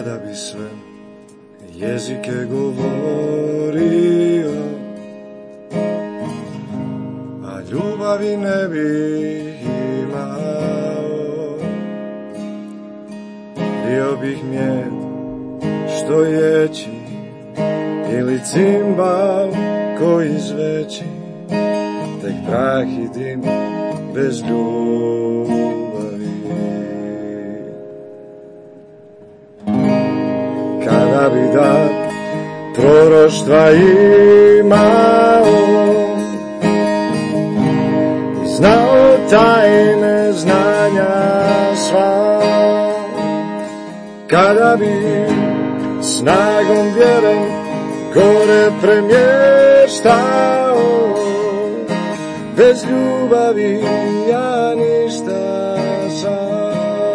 kada bi sve jezike govorio, a ljubavi ne bi imao. Bio bih mjed što ječi ili cimbal koji zveči, tek prah i dim bez ljubavi. Kada bi dan proroštva imao i znao tajne znanja sva, kada bi snagom vjere gore premještao, bez ljubavi ja ništa sam.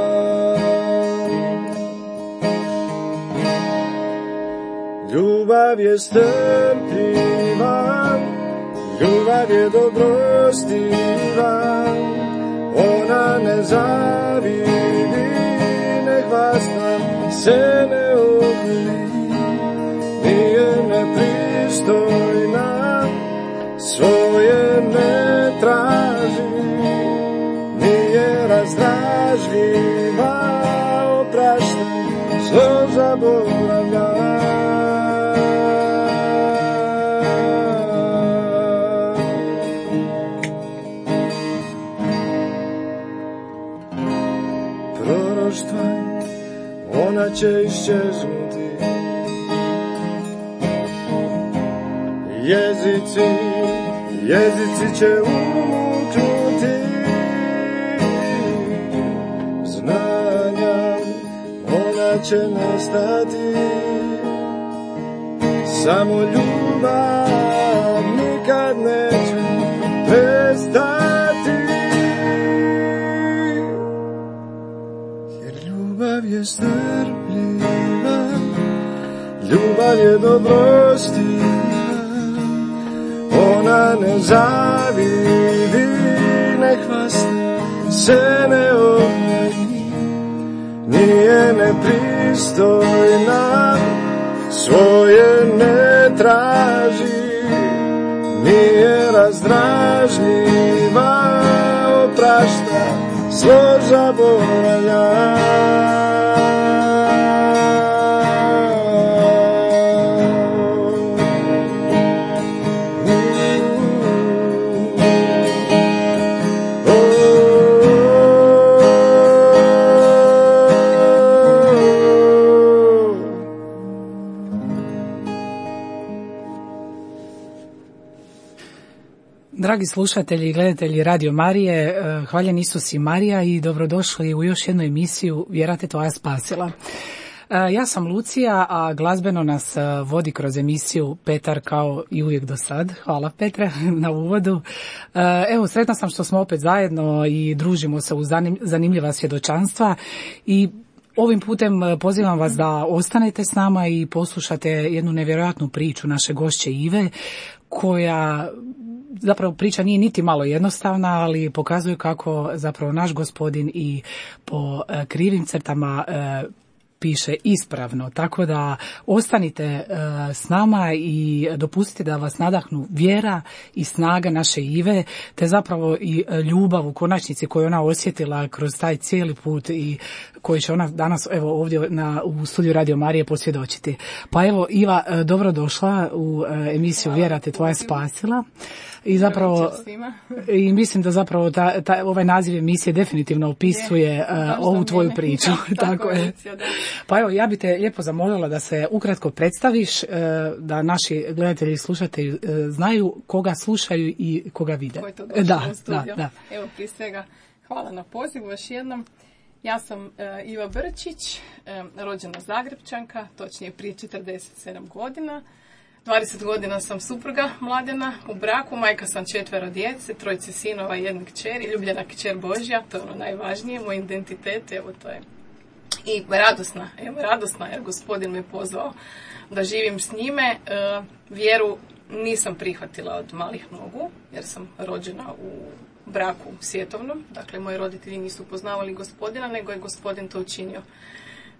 Ljubav je strpljiva, ljubav je dobrostiva, ona ne zavidi, ne hvasta, se ne ohlji, nije nepristojna, svoje ne traži, nije razdražljiva, oprašta, zlo zaboravlja. Proroštva, ona će iščeznuti, jezici će umuknuti, znanja ona će nestati, samo ljubav nikad neće prestati, jer ljubav je strpljiva, ljubav je dobrostiva, ona ne zavidi, ne hvasta, se ne ohlji, nije nepristojna, svoje ne traži, nije razdražljiva, oprašta, zlo zaboravlja. Dragi slušatelji i gledatelji Radio Marije, hvaljen Isus i Marija i dobrodošli u još jednu emisiju Vjera te tvoja spasila. Ja sam Lucija, a glazbeno nas vodi kroz emisiju Petar kao i uvijek do sad. Hvala Petre na uvodu. Evo, sretna sam što smo opet zajedno i družimo se u zanimljiva svjedočanstva i ovim putem pozivam vas da ostanete s nama i poslušate jednu nevjerojatnu priču naše gošće Ive, koja zapravo priča nije niti malo jednostavna, ali pokazuje kako zapravo naš Gospodin i po krivim crtama piše ispravno. Tako da ostanite s nama i dopustite da vas nadahnu vjera i snaga naše Ive, te zapravo i ljubav u konačnici koju ona osjetila kroz taj cijeli put i koji će ona danas evo ovdje u studiju Radio Marije posvjedočiti. Pa evo Iva, dobrodošla u emisiju Vjera te tvoja spasila. I zapravo i mislim da zapravo ovaj naziv emisije definitivno opisuje ovu tvoju priču. Tako je. Pa evo, ja bih te lijepo zamolila da se ukratko predstaviš, da naši gledatelji i slušatelji znaju koga slušaju i koga vide. Ko je to došao u studiju. Da. Evo, prije svega, hvala na pozivu još jednom. Ja sam Iva Brčić, rođena Zagrepčanka, točnije prije 47 godina. 20 godina sam supruga Mladena, u braku, majka sam 4 djece, 3 sinova i 1 kćer, ljubljena kćer Božja, to je ono najvažnije, moj identitet, evo to je. I radosna jer Gospodin me pozvao da živim s njime. Vjeru nisam prihvatila od malih nogu, jer sam rođena u braku svjetovnom, dakle moji roditelji nisu poznavali Gospodina, nego je Gospodin to učinio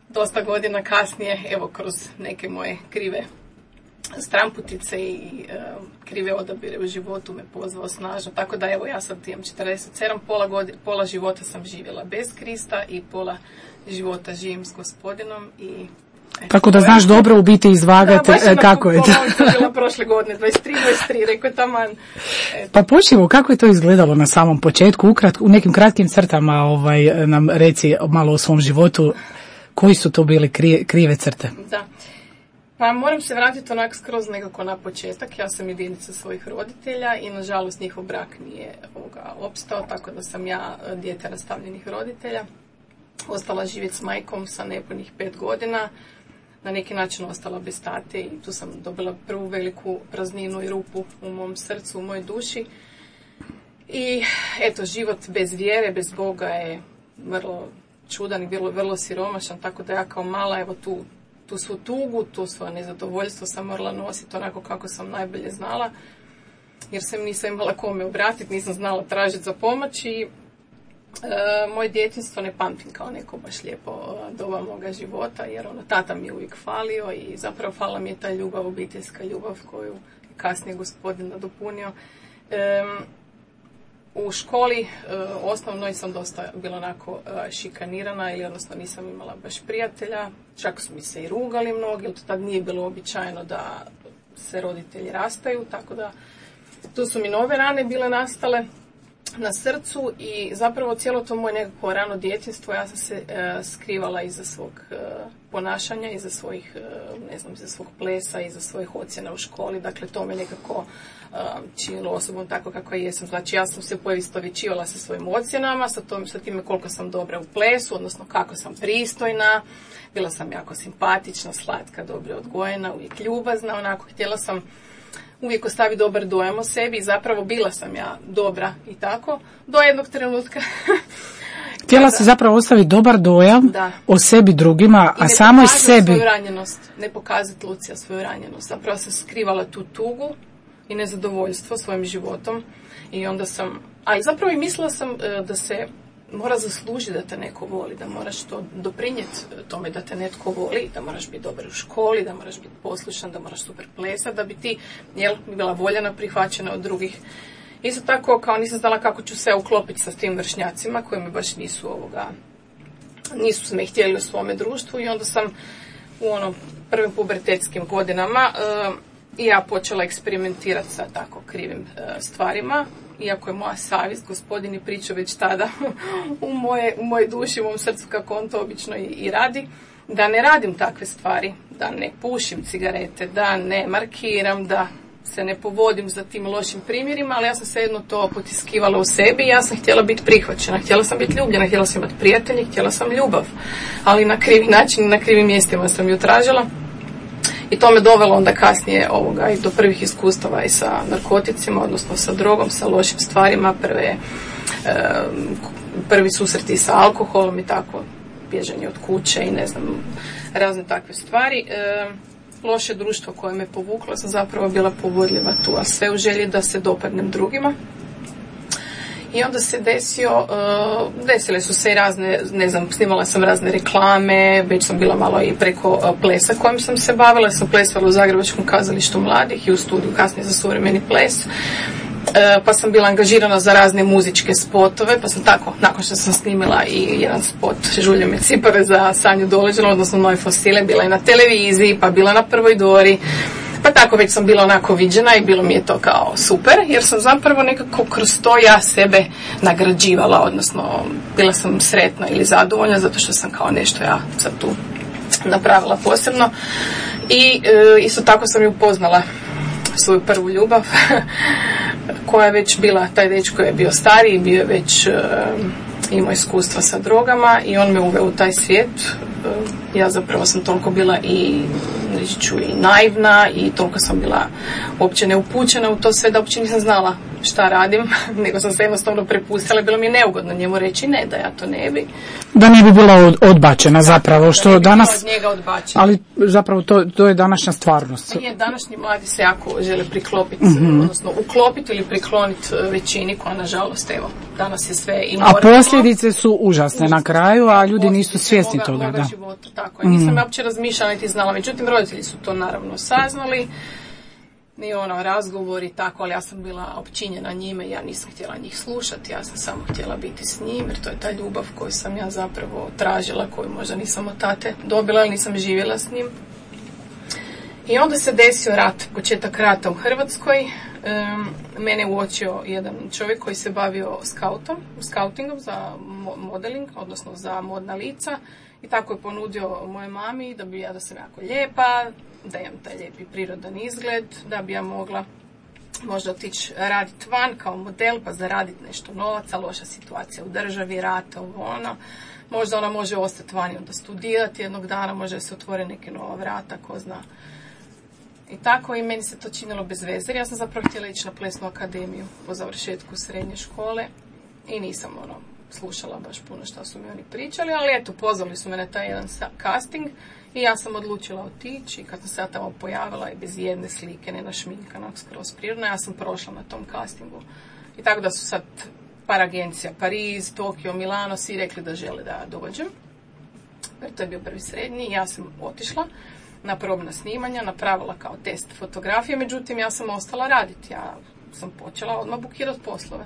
dosta godina kasnije, evo kroz neke moje krive stramputice i krive odabire u životu me pozvao snažno, tako da evo ja sad imam 47, pola života sam živjela bez Krista i pola života živim s Gospodinom i tako da znaš dobro u biti izvagati kako je to. Da, bila prošle godine, 23, rekao taman. Pa počnemo, kako je to izgledalo na samom početku, u nekim kratkim crtama nam reci malo o svom životu, koji su to bili krive crte? Da. Pa moram se vratiti onak skroz nekako na početak. Ja sam jedinica svojih roditelja i nažalost njihov brak nije opstao, tako da sam ja dijete rastavljenih roditelja. Ostala živjeti s majkom sa nepunih 5 godina. Na neki način ostala bez tate i tu sam dobila prvu veliku prazninu i rupu u mom srcu, u mojoj duši. I eto, život bez vjere, bez Boga je vrlo čudan i vrlo siromašan, tako da ja kao mala, evo tu svu tugu, tu svoje nezadovoljstvo sam morala nositi onako kako sam najbolje znala, jer sam nisam imala kome obratiti, nisam znala tražiti za pomoć i moje djetinjstvo ne pamtim kao neko baš lijepo doba moga života, jer tata mi je uvijek falio i zapravo falila mi je ta ljubav, obiteljska ljubav koju kasnije Gospodin nadopunio. U školi osnovnoj sam dosta bila onako šikanirana, ili odnosno nisam imala baš prijatelja, čak su mi se i rugali mnogi, jer to tad nije bilo običajno da se roditelji rastaju, tako da tu su mi nove rane bile nastale na srcu i zapravo cijelo to moje nekako rano djetinjstvo ja sam se skrivala iza svog ponašanja, iza svojih, iza svog plesa, iza svojih ocjena u školi, dakle to me nekako činilo osobom tako kako i jesam. Znači ja sam se poistovjećivala sa svojim ocjenama, sa time koliko sam dobra u plesu, odnosno kako sam pristojna, bila sam jako simpatična, slatka, dobro odgojena, uvijek ljubazna, onako htjela sam uvijek ostavi dobar dojam o sebi i zapravo bila sam ja dobra i tako, do jednog trenutka. Htjela se zapravo ostaviti dobar dojam o sebi drugima, a samo iz sebi. Svoju ranjenost, ne pokazati Lucija svoju ranjenost. Zapravo sam skrivala tu tugu i nezadovoljstvo svojim životom i onda sam, ali zapravo i mislila sam da se mora zaslužiti da te neko voli, da moraš to doprinijeti tome da te netko voli, da moraš biti dobar u školi, da moraš biti poslušan, da moraš super plesati, da bi ti bila voljena, prihvaćena od drugih. Isto tako, kao nisam znala kako ću se uklopiti sa tim vršnjacima koji mi baš nisu me htjeli u svome društvu i onda sam u prvim pubertetskim godinama i ja počela eksperimentirati sa tako krivim stvarima. Iako je moja savjest, Gospodin je pričao već tada u mojoj duši, u mom srcu kako on to obično i radi, da ne radim takve stvari, da ne pušim cigarete, da ne markiram, da se ne povodim za tim lošim primjerima, ali ja sam svejedno to potiskivala u sebi i ja sam htjela biti prihvaćena, htjela sam biti ljubljena, htjela sam imati prijatelje, htjela sam ljubav, ali na krivi način, na krivim mjestima sam ju tražila. I to me dovelo onda kasnije i do prvih iskustava i sa narkoticima, odnosno sa drogom, sa lošim stvarima, prvi susreti sa alkoholom i tako, bježanje od kuće i razne takve stvari. Loše društvo koje me povuklo, sam zapravo bila povodljiva tu, a sve u želji da se dopadnem drugima. I onda se desile su se i razne, snimala sam razne reklame, već sam bila malo i preko plesa kojim sam se bavila, sam plesala u Zagrebačkom kazalištu mladih i u studiju kasnije za suvremeni ples, pa sam bila angažirana za razne muzičke spotove, pa sam tako, nakon što sam snimila i jedan spot Žulje me cipare za Sanju Doleđanu, odnosno Nove fosile, bila je na televiziji, pa bila na Prvoj Dori. Pa tako već sam bila onako viđena i bilo mi je to kao super, jer sam zapravo nekako kroz to ja sebe nagrađivala, odnosno bila sam sretna ili zadovoljna zato što sam kao nešto ja sad tu napravila posebno. I isto tako sam ju upoznala svoju prvu ljubav koja je već bila, taj dečko je bio stariji, bio je već imao iskustva sa drogama i on me uveo u taj svijet. Ja zapravo sam toliko bila i naivna i toliko sam bila uopće neupućena u to sve da uopće nisam znala šta radim, nego sam se jednostavno prepustila, bilo mi je neugodno njemu reći ne, da ja to ne bi. Da ne bi bila odbačena zapravo, što da danas, od njega odbačena. ali zapravo to je današnja stvarnost. Pa je, današnji mladi se jako žele priklopiti, odnosno uklopiti ili prikloniti većini koja, nažalost, evo, danas je sve i A posljedice su užasne na kraju, a ljudi nisu svjesni toga. Da. Života, tako je. Nisam uopće razmišljala niti znala, međutim roditelji su to naravno saznali i razgovor i tako, ali ja sam bila općinjena njime, ja nisam htjela njih slušati, ja sam samo htjela biti s njim, jer to je ta ljubav koju sam ja zapravo tražila, koju možda nisam od tate dobila, ali nisam živjela s njim. I onda se desio rat, početak rata u Hrvatskoj. Mene uočio jedan čovjek koji se bavio skautingom za modeling, odnosno za modna lica, i tako je ponudio mojoj mami da sam jako lijepa, da imam taj lijepi prirodan izgled, da bi ja mogla možda otići raditi van kao model pa zaraditi nešto novaca, loša situacija u državi, rata, možda ona može ostati vani onda studirati jednog dana, možda se otvore neke nova vrata, ko zna. I tako, i meni se to činilo bez veze. Ja sam zapravo htjela ići na plesnu akademiju po završetku srednje škole i nisam slušala baš puno što su mi oni pričali, ali eto, pozvali su me na taj jedan casting i ja sam odlučila otići. I kad sam se ja tamo pojavila i bez jedne slike, ne našminkana, skroz prirodno, ja sam prošla na tom castingu. I tako da su sad par agencija, Pariz, Tokio, Milano, svi rekli da žele da dođem. Jer to je bio prvi srednji i ja sam otišla na probna snimanja, napravila kao test fotografije, međutim ja sam ostala raditi. Ja sam počela odmah bukirati poslove.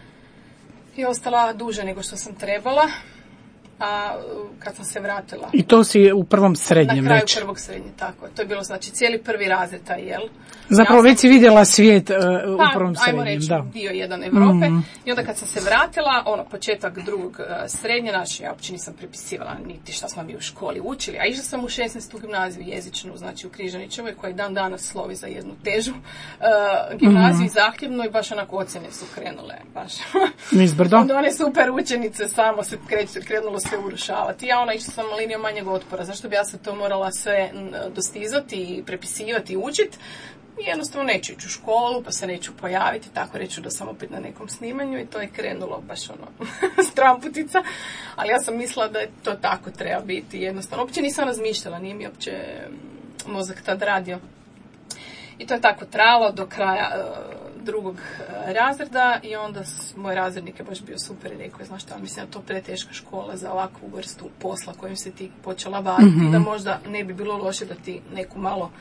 I ostala duže nego što sam trebala, a kad sam se vratila... I to si u prvom srednjem na kraju već? Prvog srednje, tako je. To je bilo, znači, cijeli prvi razred, jel? Zapravo već si vidjela svijet u prvom Ajmo srednjem, reći, da. dio jedan Europe. I onda kad sam se vratila, početak drugog srednje, znači, ja uopće nisam prepisivala niti šta smo mi u školi učili, a išla sam u 16. gimnaziju jezičnu, znači u Križanićevoj, koja dan danas slovi za jednu težu gimnaziju, zahtjevnu, i baš onako ocjene su krenule, baš. Nizbrdo. Onda one super učenice samo se krenulo sve urušavati. Ja išla sam linijom manjeg otpora. Zašto bi ja se to morala sve dostizati i prepisivati i učiti? Jednostavno neću ići u školu, pa se neću pojaviti, tako reću da sam opet na nekom snimanju, i to je krenulo baš stramputica. Ali ja sam mislila da je to tako treba biti, jednostavno. Uopće nisam razmišljala, nije mi uopće mozak tad radio. I to je tako trajalo do kraja drugog razreda, i onda moj razrednik je baš bio super i rekao, znaš šta, mislim da to preteška škola za ovakvu vrstu posla kojim se ti počela baviti, da možda ne bi bilo loše da ti neku malo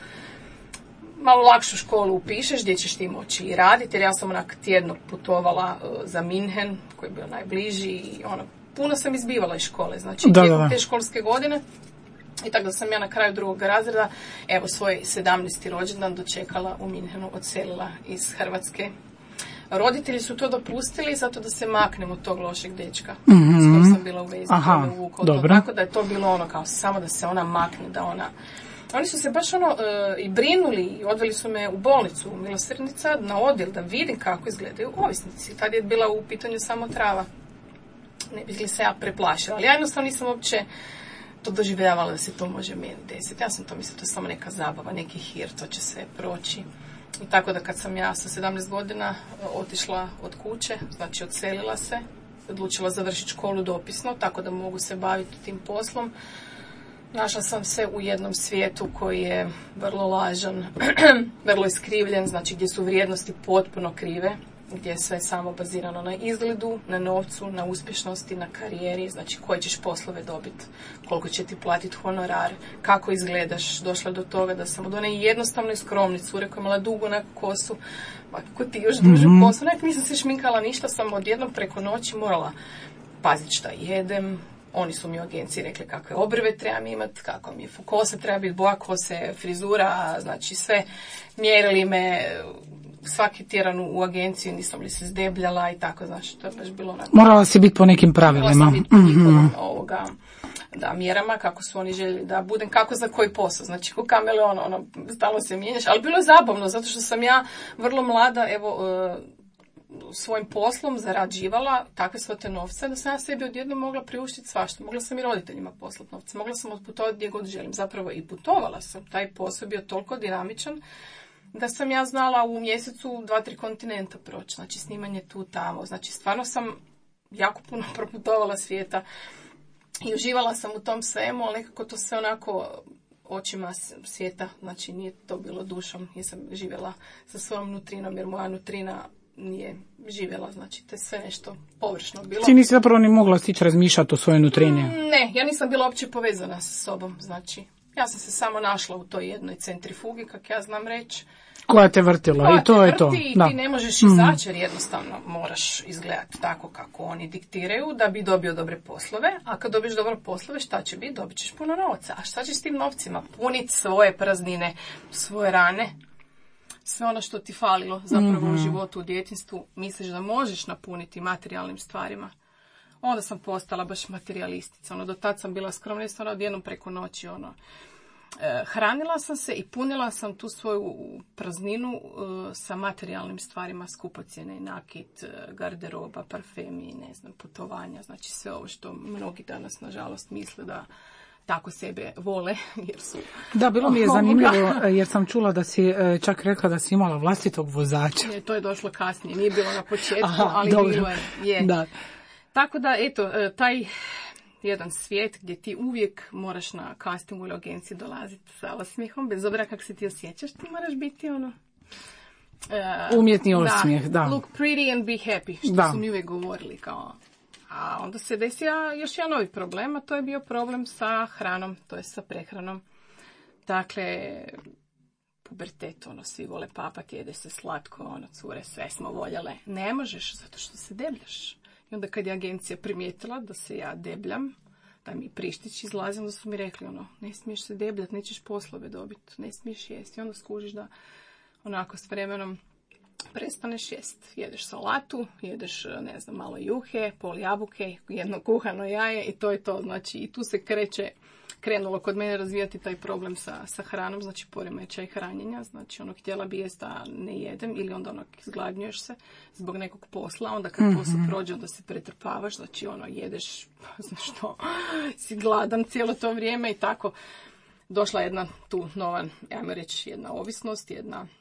lakšu školu upišeš gdje ćeš ti moći i raditi, jer ja sam onak tjedno putovala za Minhen, koji je bio najbliži, i puno sam izbivala iz škole, znači tijekom te školske godine. I tako da sam ja na kraju drugog razreda, evo, svoj 17. rođendan dočekala u Minhenu, odselila iz Hrvatske. Roditelji su to dopustili zato da se maknem od tog lošeg dečka s kojim sam bila u vezi. Tako da je to bilo kao samo da se ona makne, da ona... Oni su se baš i brinuli i odveli su me u bolnicu, u Milosrdnica, na odjel, da vidim kako izgledaju ovisnici. Tad je bila u pitanju samo trava. Ne bi se ja preplašila, ali ja jednostavno nisam uopće to doživljavala da se to može meni desiti. Ja sam to mislila, to je samo neka zabava, neki hir, to će sve proći. I tako da kad sam ja sa 17 godina otišla od kuće, znači odselila se, odlučila završiti školu dopisno, tako da mogu se baviti tim poslom, našla sam se u jednom svijetu koji je vrlo lažan, vrlo iskrivljen, znači gdje su vrijednosti potpuno krive, gdje je sve samo bazirano na izgledu, na novcu, na uspješnosti, na karijeri, znači koje ćeš poslove dobiti, koliko će ti platiti honorar, kako izgledaš. Došla do toga da sam od one jednostavne skromne cure koja imala dugu neku kosu, kako ti još dužu kosu, nisam se šminkala ništa, sam odjednom preko noći morala paziti šta jedem. Oni su mi u agenciji rekli kakve obrve trebam imati, kako mi je kosa treba biti, boja kose, frizura, znači sve. Mjerili me svaki tjedan u agenciji, nisam li se zdebljala i tako, znači to je baš bilo onako... Morala si biti po nekim pravilima. Morala sam biti po njihovom mjerama, kako su oni željeli da budem, kako za koji posao, znači ko kameleon, stalno se mijenjaš, ali bilo je zabavno, zato što sam ja vrlo mlada, evo, svojim poslom zarađivala takve svote novce da sam ja sebi odjednom mogla priuštiti svašta. Mogla sam i roditeljima poslati novce, mogla sam otputovati gdje god želim. Zapravo i putovala sam. Taj posao bio toliko dinamičan da sam ja znala u mjesecu 2-3 kontinenta proći, znači snimanje tu tamo, znači stvarno sam jako puno proputovala svijeta i uživala sam u tom svemu, ali nekako to sve onako očima svijeta, znači nije to bilo dušom, nisam živjela sa svojom nutrinom, jer moja nutrina nije živjela, znači to je sve nešto površno bilo. Ti nisi zapravo ni mogla stići razmišljati o svojoj nutrini? Ne, ja nisam bila uopće povezana sa sobom, znači ja sam se samo našla u toj jednoj centrifugi, kak ja znam reći. Koja te vrtila i to je to. I ti ne možeš izaći jer jednostavno moraš izgledati tako kako oni diktiraju da bi dobio dobre poslove, a kad dobiješ dobre poslove šta će biti? Dobit ćeš puno novca. A šta ćeš s tim novcima? Puniti svoje praznine, svoje rane, sve ono što ti falilo zapravo u životu, u djetinjstvu, misliš da možeš napuniti materijalnim stvarima. Onda sam postala baš materijalistica. Do tad sam bila skromna, jednostavno odjednom preko noći hranila sam se i punila sam tu svoju prazninu sa materijalnim stvarima, skupocjene, nakit, garderoba, parfemi, ne znam, putovanja, znači sve ovo što mnogi danas nažalost misle da tako sebe vole, jer su... Da, bilo mi je zanimljivo, jer sam čula da si čak rekla da si imala vlastitog vozača. Ne, to je došlo kasnije, nije bilo na početku, ali dobro. Bilo je. Da. Tako da, eto, taj jedan svijet gdje ti uvijek moraš na castingu ili agenciji dolaziti sa osmijehom, bez obzira kako se ti osjećaš, ti moraš biti umjetni osmijeh, da. Look pretty and be happy, što su mi uvijek govorili kao... A onda se desio još jedan novi problem, a to je bio problem sa hranom, to je sa prehranom. Dakle, pubertet, svi vole papati, jede se slatko, cure, sve smo voljele. Ne možeš, zato što se debljaš. I onda kad je agencija primijetila da se ja debljam, da mi prištić izlazi, onda su mi rekli, ne smiješ se debljati, nećeš poslove dobiti, ne smiješ jesti. I onda skužiš da onako s vremenom prestaneš jest. Jedeš salatu, jedeš, ne znam, malo juhe, pol jabuke, jedno kuhano jaje i to je to. Znači, i tu se krenulo kod mene razvijati taj problem sa hranom, znači poremećaj hranjenja. Znači, htjela bi jest da ne jedem ili onda izgladnjuješ se zbog nekog posla. Onda kad posao prođe, onda se pretrpavaš, znači jedeš, što si gladan cijelo to vrijeme i tako. Došla jedna tu nova, ajmo reći, jedna ovisnost,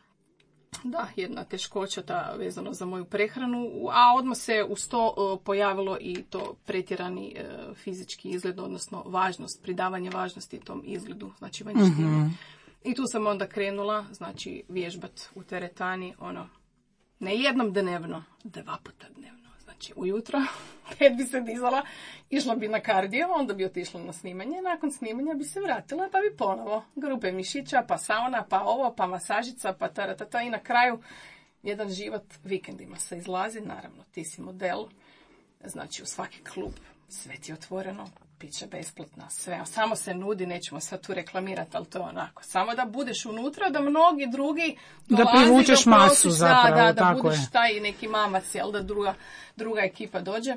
jedna teškoća vezano za moju prehranu, a odmah se uz to pojavilo i to pretjerani fizički izgled, odnosno važnost, pridavanje važnosti tom izgledu, znači vanjštini. I tu sam onda krenula, znači vježbat u teretani, ne jednom dnevno, 2 puta dnevno. Znači, ujutro, 5 bi se dizala, išla bi na kardio, onda bi otišla na snimanje, nakon snimanja bi se vratila, pa bi ponovo grupe mišića, pa sauna, pa ovo, pa masažica, pa taratata i na kraju jedan život vikendima se izlazi, naravno, ti si model, znači u svaki klub sve ti je otvoreno, pića besplatna, sve, samo se nudi, nećemo sad tu reklamirati, ali to je onako, samo da budeš unutra, da mnogi drugi dolazi, da privučeš masu zapravo, da budeš taj neki mamac, jel, da druga ekipa dođe.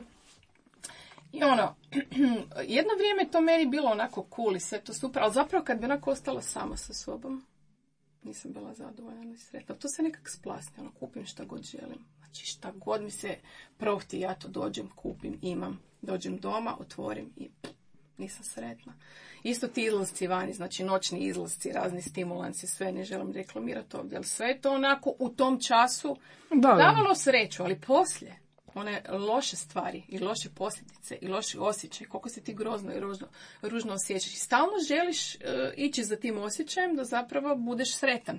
I jedno vrijeme to meni bilo onako cool i sve to super, ali zapravo kad bi onako ostala sama sa sobom, nisam bila zadovoljna i sretna. To se nekak splasni, kupim šta god želim. Znači šta god mi se prohti, ja to dođem, kupim, imam. Dođem doma, otvorim i nisam sretna. Isto ti izlasci vani, znači noćni izlasci, razni stimulansi, sve ne želim reklamirati ovdje, ali sve je to onako u tom času davalo sreću, ali poslije one loše stvari i loše posljedice i loši osjećaj, koliko se ti grozno i ružno osjećaš. I stalno želiš ići za tim osjećajem da zapravo budeš sretan.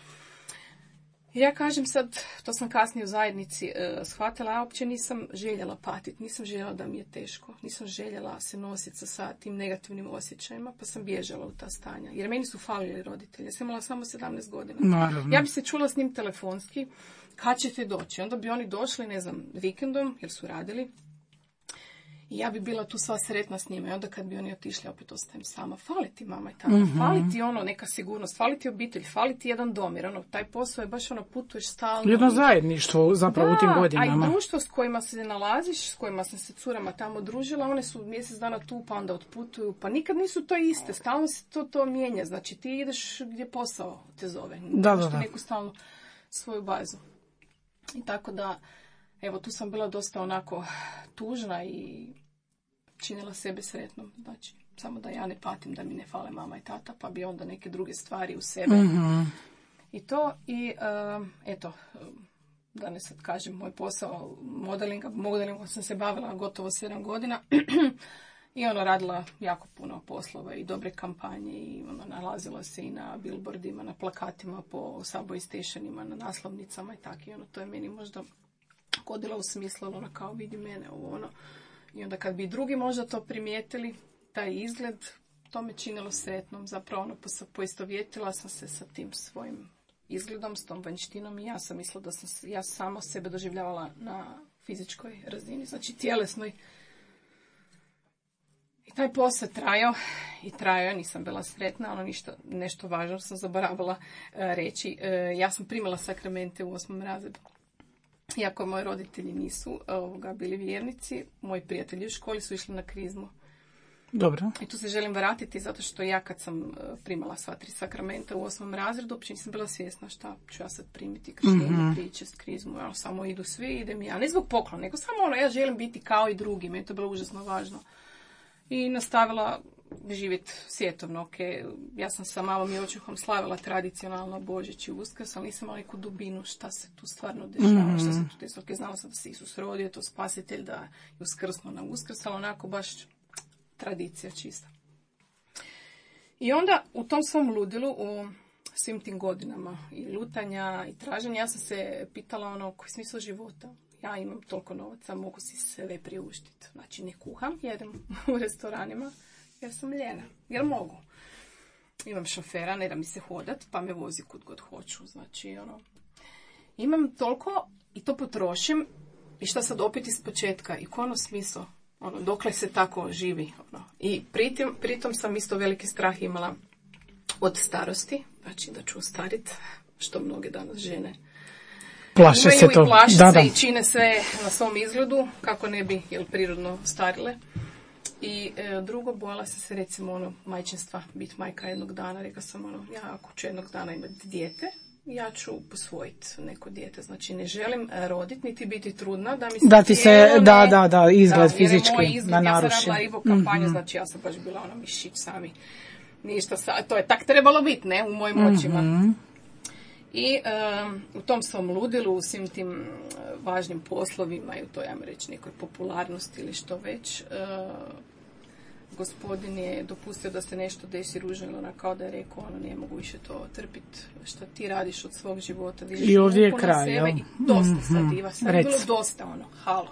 Ja kažem sad, to sam kasnije u zajednici shvatila, ja uopće nisam željela patiti, nisam željela da mi je teško, nisam željela se nositi sa tim negativnim osjećajima, pa sam bježala u ta stanja. Jer meni su falili roditelji, ja sam imala samo 17 godina. Naravno. Ja bi se čula s njim telefonski, kad ćete doći? Onda bi oni došli, ne znam, vikendom, jer su radili. I ja bi bila tu sva sretna s njima. I onda kad bi oni otišli, opet ostajem sama. Fali ti mama i tata, fali ti neka sigurnost, fali ti obitelj, fali ti jedan dom. Jer taj posao je baš putuješ stalno. Jedno zajedništvo zapravo u tim godinama. A i društvo s kojima se nalaziš, s kojima sam se curama tamo družila, one su mjesec dana tu, pa onda otputuju. Pa nikad nisu to iste, stalno se to mijenja. Znači ti ideš gdje posao te zove. Da. Neku stalnu svoju bazu. I tako da, evo, tu sam bila dosta onako tužna i činila sebe sretnom. Znači, samo da ja ne patim, da mi ne fale mama i tata, pa bi onda neke druge stvari u sebe I to, i eto, da ne sad kažem, moj posao modelingom sam se bavila gotovo 7 godina i radila jako puno poslova i dobre kampanje i nalazila se i na billboardima, na plakatima, po subway stationima, na naslovnicama i tako. I to je meni možda godila u smislu, kao vidi mene, I onda kad bi drugi možda to primijetili, taj izgled, to me činilo sretnom. Zapravo poistovjetila sam se sa tim svojim izgledom, s tom vanjštinom i ja sam mislila da sam ja samo sebe doživljavala na fizičkoj razini, znači tjelesnoj. I taj posao trajao, nisam bila sretna, nešto važno sam zaboravila reći. Ja sam primala sakramente u 8. razredu. Iako moji roditelji nisu bili vjernici, moji prijatelji u školi su išli na krizmu. Dobro. I tu se želim vratiti zato što ja kad sam primala sva 3 sakramenta u 8. razredu, uopće nisam bila svjesna šta ću ja sad primiti, krštenje, priče, krizmu, samo idu svi, idem ja. Ne zbog poklona, nego samo ja želim biti kao i drugi, meni je to bilo užasno važno. I nastavila živjeti svjetovno, ok. Ja sam sa mamom i očuhom slavila tradicionalno Božić i Uskrs, ali nisam imala neku dubinu šta se tu stvarno dešava, šta se tu desilo. Ok, znala sam da se Isus rodio, to spasitelj, da je uskrsno na Uskrs, ali onako baš tradicija čista. I onda u tom svom ludilu, u svim tim godinama i lutanja i traženja, ja sam se pitala koji je smisao života. Ja imam toliko novaca, mogu si sve priuštiti. Znači ne kuham, jedem u restoranima jer sam ljena, jer mogu. Imam šofera, ne da mi se hodat, pa me vozi kud god hoću. Znači, imam toliko i to potrošim i šta sad opet iz početka i ko smisao, dokle se tako živi. I pritom sam isto veliki strah imala od starosti, znači da ću ostarit, što mnoge danas žene plaše se to. I plaše se i čine sve na svom izgledu, kako ne bi prirodno starile. I drugo, bojala sam se recimo majčinstva, biti majka jednog dana. Rekla sam ja ako ću jednog dana imati dijete, ja ću posvojiti neko dijete. Znači ne želim roditi, niti biti trudna, da mi se da ti se, izgled fizički na naruši. Ja sam radila ribo kampanju, znači ja sam baš bila mišić sami. Ništa, to je tak trebalo biti, ne, u mojim očima. I u tom svom ludilu, u svim tim važnim poslovima i u toj, ajmo reći, nekoj popularnosti ili što već, gospodin je dopustio da se nešto desi ružno, kao da je rekao, ne mogu više to trpiti, što ti radiš od svog života. I ovdje je kraj, jel? I dosta sad, Iva, sad je bilo dosta, halo.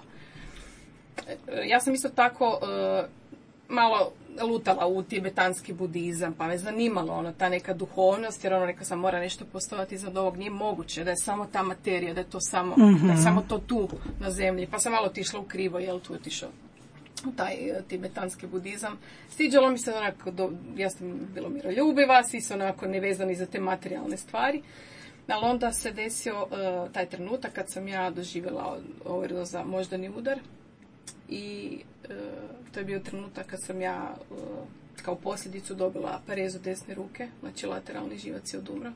Ja sam isto tako malo lutala u tibetanski budizam, pa me zanimalo ta neka duhovnost, jer rekao sam mora nešto postojati iznad ovog, nije moguće da je samo ta materija, da je to samo, da je samo to tu na zemlji, pa sam malo otišla u krivo, tu otišao u taj tibetanski budizam. Sviđalo mi se ja sam bila miroljubiva, svi su nevezani za te materijalne stvari, ali onda se desio taj trenutak kad sam ja doživjela overdoza moždani udar. I to je bio trenutak kad sam ja kao posljedicu dobila parezu desne ruke, znači lateralni živac je odumro.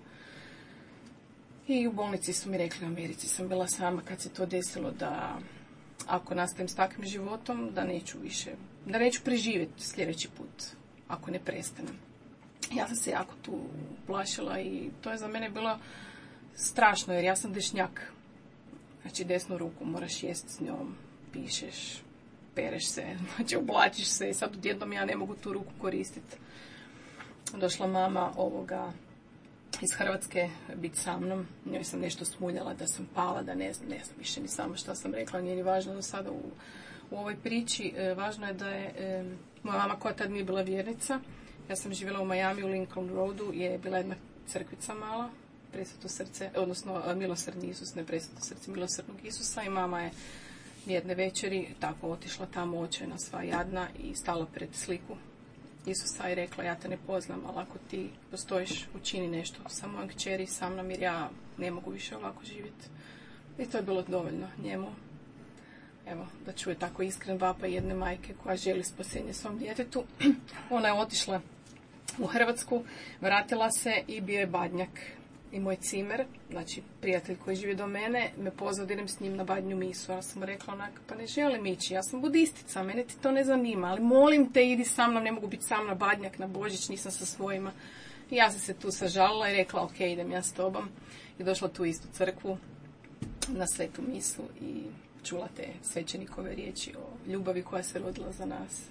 I u bolnici su mi rekli, u Americi sam bila sama kad se to desilo, da ako nastavim s takvim životom, da neću preživjeti sljedeći put, ako ne prestanem. Ja sam se jako tu plašila i to je za mene bilo strašno, jer ja sam dešnjak. Znači desnu ruku moraš jesti s njom, pišeš, pereš se, znači oblačiš se i sad odjednom ja ne mogu tu ruku koristiti. Došla mama iz Hrvatske biti sa mnom, njoj sam nešto smuljala da sam pala, da ne znam više ni samo što sam rekla, nije ni važno do sada u ovoj priči. Važno je da je moja mama, koja tad nije bila vjernica, ja sam živjela u Miami, u Lincoln Roadu, je bila jedna crkvica mala, Presveto srce, odnosno Milosrdni Isus, ne Presveto srce Milosrdnog Isusa, i mama je jedne večeri tako otišla tamo očajna, sva jadna, i stala pred sliku Isusa i rekla, ja te ne poznam, ali ako ti postojiš, učini nešto sa mojom kćeri, sa mnom, jer ja ne mogu više ovako živjeti. I to je bilo dovoljno njemu. Evo, da čuje tako iskren vapaj jedne majke koja želi spasenje svom djetetu. Ona je otišla u Hrvatsku, vratila se i bio je Badnjak. I moj cimer, znači prijatelj koji živi do mene, me pozvao da idem s njim na Badnju misu. Ja sam mu rekla pa ne želim ići, ja sam budistica, mene ti to ne zanima, ali molim te idi sa mnom, ne mogu biti sam na Badnjak, na Božić, nisam sa svojima. I ja sam se tu sažalila i rekla, ok, idem ja s tobom. I došla tu istu crkvu na svetu misu i čula te svećenikove riječi o ljubavi koja se rodila za nas.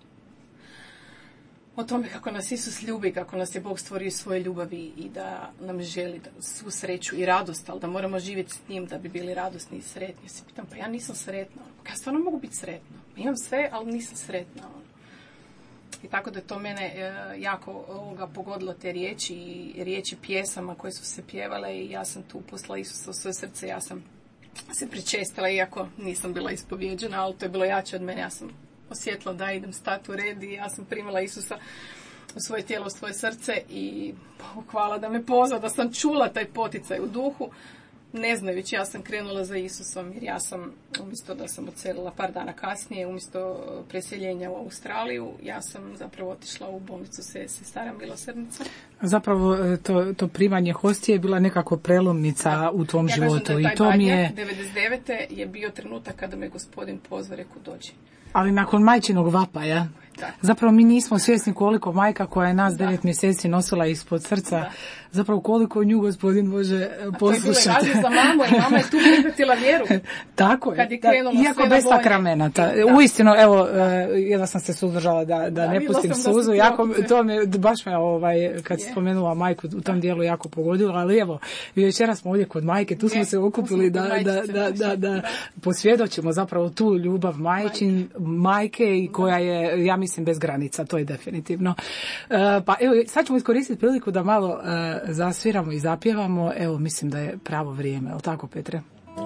O tome kako nas Isus ljubi, kako nas je Bog stvorio svoje ljubavi i da nam želi svu sreću i radost, ali da moramo živjeti s njim da bi bili radosni i sretni. Se pitam, pa ja nisam sretna. Ja stvarno mogu biti sretna. Imam sve, ali nisam sretna. I tako da je to mene jako pogodilo, te riječi i riječi pjesama koje su se pjevale i ja sam tu poslala Isusa u svoje srce. Ja sam se pričestila, iako nisam bila ispovjeđena, ali to je bilo jače od mene. Ja sam osjetila da idem stati u red i ja sam primila Isusa u svoje tijelo, u svoje srce i hvala da me pozvao, da sam čula taj poticaj u duhu. Ne znajući, ja sam krenula za Isusom jer ja sam, umjesto da sam odselila par dana kasnije, umjesto preseljenja u Australiju, ja sam zapravo otišla u bolnicu Sestara Milosrdnica. Zapravo to primanje hostije je bila nekako prelomnica u tom životu. I to mi je... 99. je bio trenutak kada me Gospodin pozvao, rekao dođi. Ali nakon majčinog vapaja, zapravo mi nismo svjesni koliko majka koja je nas 9 mjeseci nosila ispod srca, zapravo koliko nju Gospodin može poslušati. A to je bilo za mamu i mama je tu prihvatila vjeru. Tako je, iako bez sakramenata. Uistinu, evo, jedna sam se suzdržala da ne pustim suzu, to me, baš me, kad si spomenula majku, u tom dijelu jako pogodilo, ali evo, večeras smo ovdje kod majke, tu smo se okupili da posvjedočimo zapravo tu ljubav majke i koja je, ja mislim, bez granica, to je definitivno. Pa evo, sad ćemo iskoristiti priliku da malo zasviramo i zapjevamo. Evo, mislim da je pravo vrijeme. Je li tako, Petre?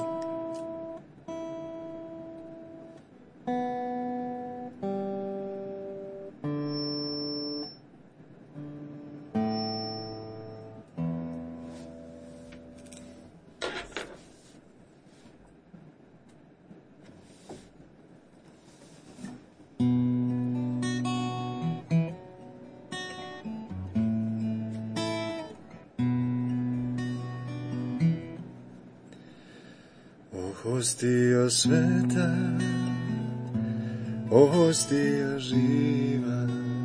Hostija sveta, hostija živa,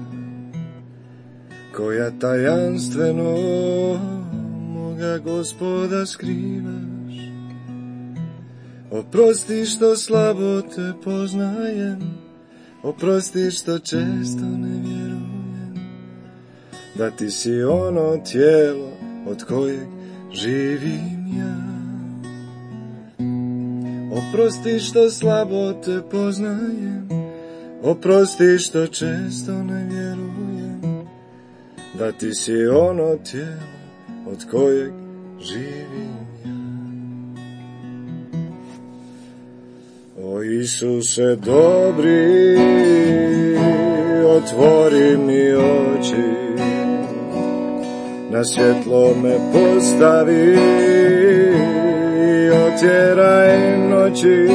koja tajanstveno moga Gospoda skrivaš. Oprosti što slabo te poznajem, oprosti što često ne vjerujem, da ti si ono tijelo od kojeg živim ja. Oprosti što slabo te poznajem, oprosti što često ne vjerujem, da ti si ono tijelo od kojeg živim ja. O Isuse dobri, otvori mi oči, na svjetlo me postavi, otjeraj noći,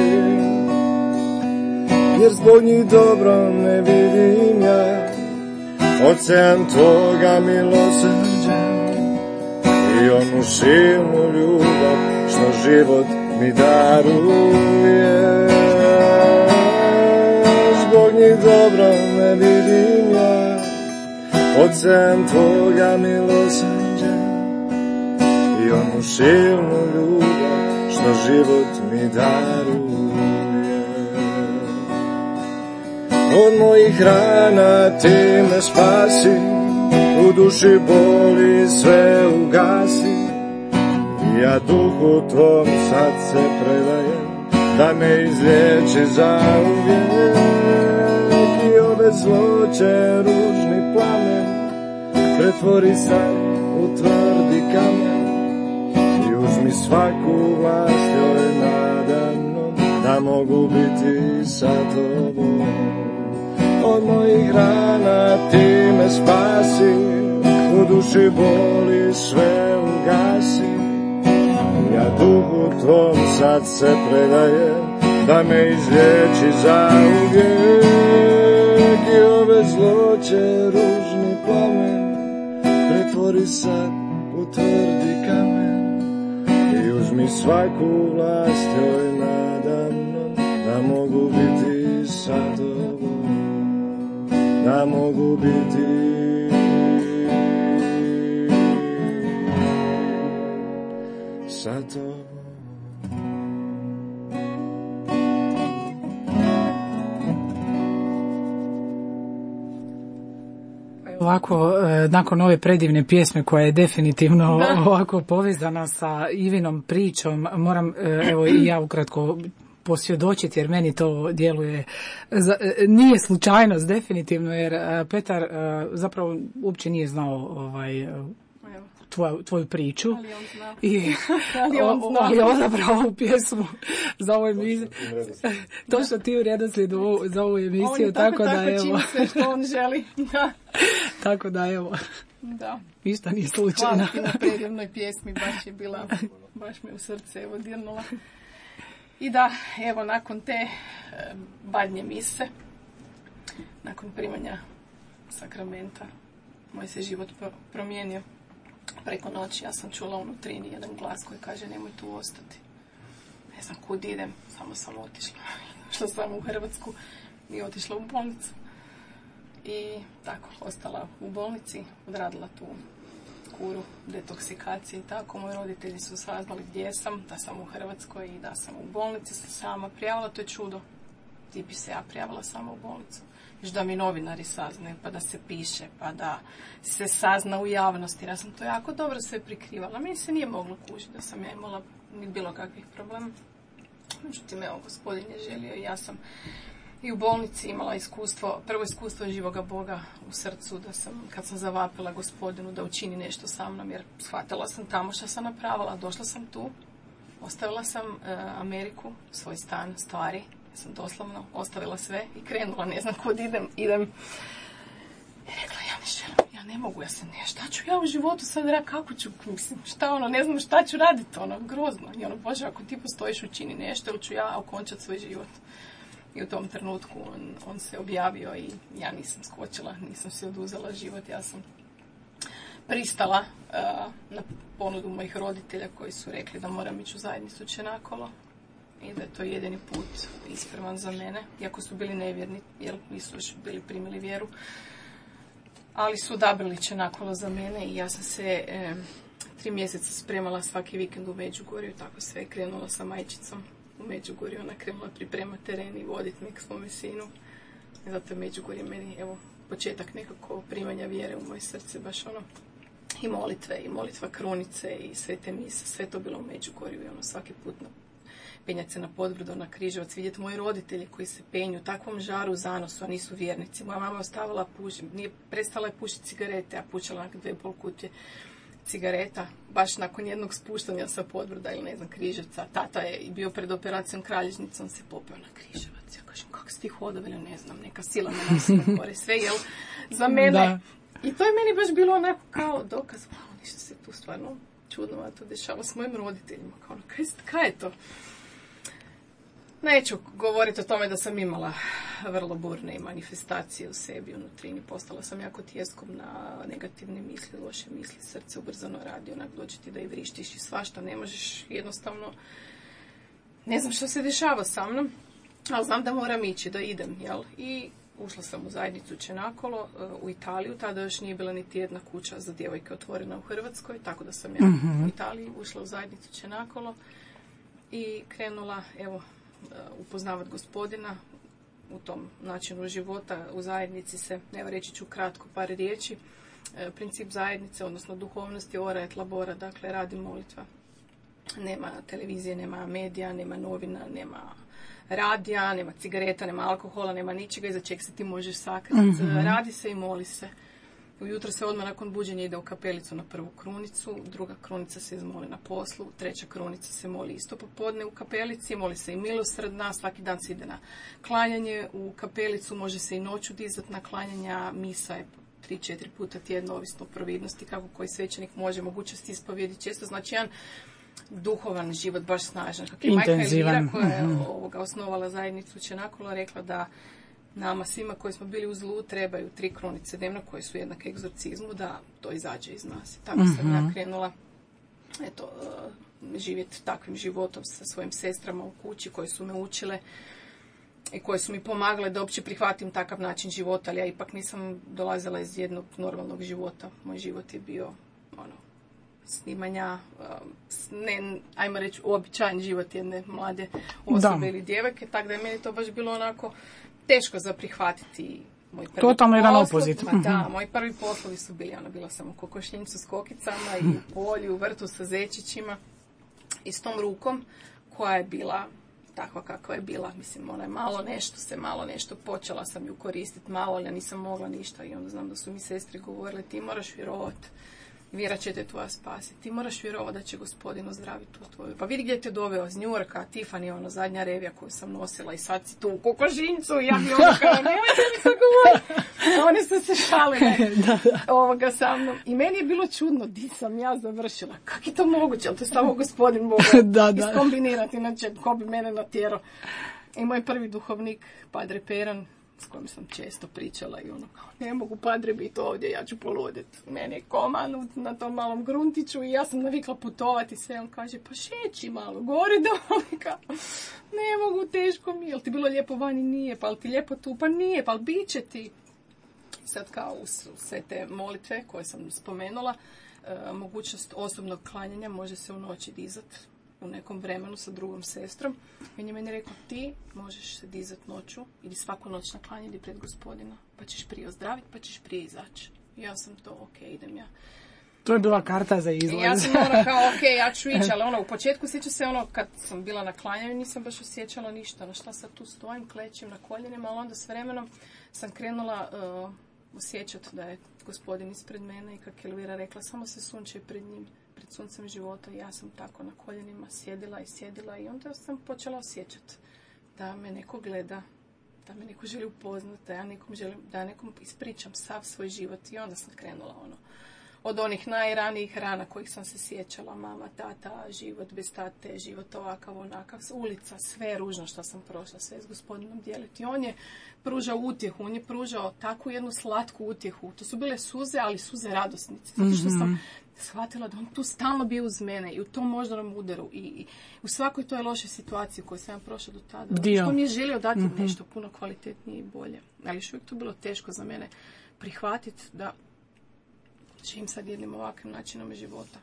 jer zbog njih dobro ne vidim ja. Ocean toga milosrđa i onu silnu ljubav što život mi daruje. Zbog njih dobro ne vidim ja. Ocean toga milosrđa i onu silnu ljubav što život mi daruje. Od mojih rana ti me spasi, u duši boli sve ugasi. Ja duhu tvom sad se predajem, da me izliječi zauvijek. I ove zloće ružni plamen pretvori sad u tvrdi kamen. Uzmi svaku vlast joj nadamnom, da mogu biti sa tobom. Od mojih rana ti me spasi, u duši boli sve ugasi. Ja duhu tvom sad se predajem, da me izliječi zauvijek. I ove zloće ružni plamen pretvori sad u tvrdi kamen. Uzmi svaku vlast joj nadamnom, da mogu biti sa tobom, da mogu biti sa tobom. Ovako, nakon ove predivne pjesme koja je definitivno ovako povezana sa Ivinom pričom, moram, evo i ja ukratko posvjedočiti, jer meni to djeluje, nije slučajnost definitivno, jer Petar zapravo uopće nije znao tvoju priču. Ali on zna. Ali on zapravo ovu pjesmu za ovu emisiju. Točno ti u redoslijedu za ovu emisiju. On tako čini sve što on želi. Da. Tako da evo. Da. Ništa nije slučajno. Hvala ti na predivnoj pjesmi, baš me u srce dirnula. I da, evo, nakon te badnje mise, nakon primanja sakramenta, moj se život promijenio. Preko noći ja sam čula u nutrini jedan glas koji kaže nemoj tu ostati. Ne znam kud idem, samo sam otišla. Došla sam u Hrvatsku i otišla u bolnicu. I tako, ostala u bolnici, odradila tu kuru detoksikacije i tako. Moji roditelji su saznali gdje sam, da sam u Hrvatskoj i da sam u bolnici se sama prijavila. To je čudo. Ti bi se ja prijavila sama u bolnicu. Još da mi novinari saznaju, pa da se piše, pa da se sazna u javnosti. Ja sam to jako dobro sve prikrivala. Meni se nije moglo kužiti da sam ja imala bilo kakvih problema. Međutim, evo, gospodin je želio i ja sam i u bolnici imala prvo iskustvo živoga Boga u srcu, da sam, kad sam zavapila gospodinu da učini nešto sa mnom, jer shvatila sam tamo što sam napravila. Došla sam tu, ostavila sam Ameriku, svoj stan, stvari. Sam doslovno ostavila sve i krenula, ne znam kud idem. I rekla, ja ne želim, ja ne mogu, šta ću ja u životu sad kako ću, mislim, ne znam šta ću raditi, grozno. I Bože, ako ti postojiš, učini nešto, ili ću ja okončati svoj život. I u tom trenutku on se objavio i ja nisam skočila, nisam se oduzela život, ja sam pristala na ponudu mojih roditelja koji su rekli da moram ići u zajednicu Čenakolo. I da je to jedini put ispravan za mene, iako su bili nevjerni, jer nisu još bili primili vjeru. Ali su odabrali Čenakolo za mene i ja sam se 3 mjeseca spremala svaki vikend u Međugorju, tako sve krenula sa majčicom u Međugorju, ona krenula pripremati teren i voditi me k svome sinu. I zato je Međugorje meni, evo, početak nekako primanja vjere u moje srce, baš i molitve, i molitva krunice, i svete mise, sve to bilo u Međugorju i svaki put penjati se na Podbrdo, na Križevac, vidjeti moji roditelji koji se penju u takvom žaru, zanosu, a nisu vjernici. Moja mama je ostavila prestala je pušiti cigarete, a pušila 2,5 kutije cigareta, baš nakon jednog spuštanja sa Podbrda ili ne znam, Križevca. Tata je bio pred operacijom kralježnicom, se popeo na Križevac. Ja kažem, kako si ti hodavili, ne znam, neka sila me nosi gore, sve, jel, za mene. Da. I to je meni baš bilo onako kao dokaz, ništa se tu stvarno čudnovato dešava s mojim roditeljima, kao kaj je to? Neću govoriti o tome da sam imala vrlo burne manifestacije u sebi, unutrini. Postala sam jako tjeskobna, negativne misli, loše misli, srce ubrzano radi, onak dođe ti da i vrištiš i svašta, ne možeš jednostavno, ne znam što se dešava sa mnom, ali znam da moram ići, da idem, jel? I ušla sam u zajednicu Čenakolo u Italiju, tada još nije bila niti jedna kuća za djevojke otvorena u Hrvatskoj, tako da sam ja u Italiji ušla u zajednicu Čenakolo i krenula, evo, upoznavati gospodina u tom načinu života. U zajednici se, evo reći ću kratko par riječi, princip zajednice, odnosno duhovnosti, ora et labora, dakle radi molitva. Nema televizije, nema medija, nema novina, nema radija, nema cigareta, nema alkohola, nema ničega iza čeg se ti možeš sakriti. Radi se i moli se. Ujutro se odmah nakon buđenja ide u kapelicu na prvu krunicu, druga krunica se izmoli na poslu, treća krunica se moli isto popodne u kapelici, moli se i milosrdna, svaki dan se ide na klanjanje u kapelicu, može se i noću dizati na klanjanja, misa je 3-4 puta tjedno, ovisno o providnosti, kako koji svećenik može, mogućnosti ispovjedi često, znači jedan duhovan život, baš snažan. Kako je Majka Elvira, koja je osnovala zajednicu Čenakolo, rekla da nama svima koji smo bili u zlu trebaju 3 krunice dnevno koje su jednake egzorcizmu da to izađe iz nas. I tako sam ja krenula živjeti takvim životom sa svojim sestrama u kući koje su me učile i koje su mi pomagale da uopće prihvatim takav način života, ali ja ipak nisam dolazila iz jednog normalnog života. Moj život je bio snimanja, ajmo reći, uobičajen život jedne mlade osobe ili djevojke, tako da je meni to baš bilo onako teško za prihvatiti. Totalno jedan opozit. Da, moji prvi poslovi su bili, bila sam u kokošinjcu s kokicama i u polju, u vrtu sa zečićima i s tom rukom koja je bila takva kakva je bila. Mislim, ona je malo nešto, počela sam ju koristiti malo, ali ja nisam mogla ništa i onda znam da su mi sestre govorile, ti moraš vjerovati. Vjera će te tvoja spasiti. Ti moraš vjerovati da će Gospodin ozdraviti tu tvoju. Pa vidi gdje te doveo iz Njurka, Tiffany, zadnja revija koju sam nosila i sad si tu u kokošinjcu. Ja bi kao, nemojte mi to govoriti. Oni su se šalili sa mnom. I meni je bilo čudno, di sam ja završila. Kak je to moguće? Ali to je samo Gospodin mogao iskombinirati. Inače, ko bi mene natjerao. I moj prvi duhovnik, Padre Peran, s kojim sam često pričala i kao, ne mogu Padre biti ovdje, ja ću poluditi. Meni je koma na tom malom gruntiću i ja sam navikla putovati sve. On kaže, pa šeći malo, gore dole. Ne mogu, teško mi. Jel ti bilo lijepo vani? Nije. Pa li ti lijepo tu? Pa nije. Pa li bit će ti? Sad kao sve te molitve koje sam spomenula, mogućnost osobnog klanjanja može se u noći dizati u nekom vremenu sa drugom sestrom. I on je meni rekao, ti možeš se dizati noću ili svaku noć na klanjanje pred Gospodina, pa ćeš prije ozdraviti, pa ćeš prije izaći. I ja sam to, idem ja. To je bila karta za izlaz. Ja sam kao, ja ću ići, ali u početku sjećam se kad sam bila na klanjanju, nisam baš osjećala ništa. Na šta sad tu stojim, klećem na koljenima, ali onda s vremenom sam krenula osjećati da je Gospodin ispred mene i kako je Elvira rekla, samo se sunče pred njim, pred suncem života. I ja sam tako na koljenima sjedila i onda sam počela osjećati da me neko gleda, da me neko želi upoznati, da nekom ispričam sav svoj život. I onda sam krenula od onih najranijih rana kojih sam se sjećala, mama, tata, život bez tate, život ovakav, onakav, ulica, sve ružno što sam prošla, sve s Gospodinom dijeliti. On je pružao utjehu, on je pružao takvu jednu slatku utjehu. To su bile suze, ali suze radosnice. Zato što sam shvatila da on tu stalno bio uz mene i u tom moždanom udaru i u svakoj toj lošoj situaciji koju sam prošla do tada. Što mi je želio dati nešto puno kvalitetnije i bolje. Ali još uvijek to bilo teško za mene prihvatiti da živim sad jednim ovakvim načinom života.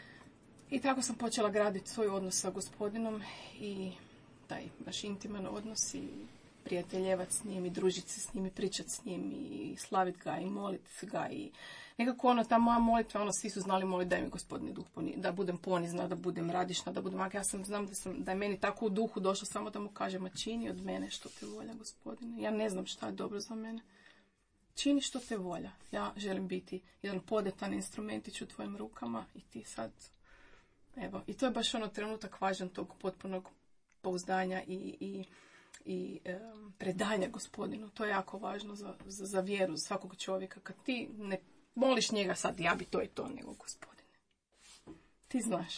I tako sam počela graditi svoj odnos sa Gospodinom i taj baš intiman odnos i prijateljevat s njim i družiti se s njim i pričati s njim i slaviti ga i moliti ga i nekako ta moja molitva, svi su znali moliti daj mi Gospodine duh, da budem ponizna, da budem radišna, da budem ja znam da je meni tako u duhu došlo samo da mu kažem, a čini od mene što te volja Gospodine. Ja ne znam šta je dobro za mene. Čini što te volja. Ja želim biti jedan podetan instrumentić u tvojim rukama i ti sad, i to je baš trenutak važan tog potpunog pouzdanja i predanja Gospodinu. To je jako važno za vjeru svakog čovjeka. Kad ti ne moliš njega sad, ja bi to i to, nego Gospodine. Ti znaš.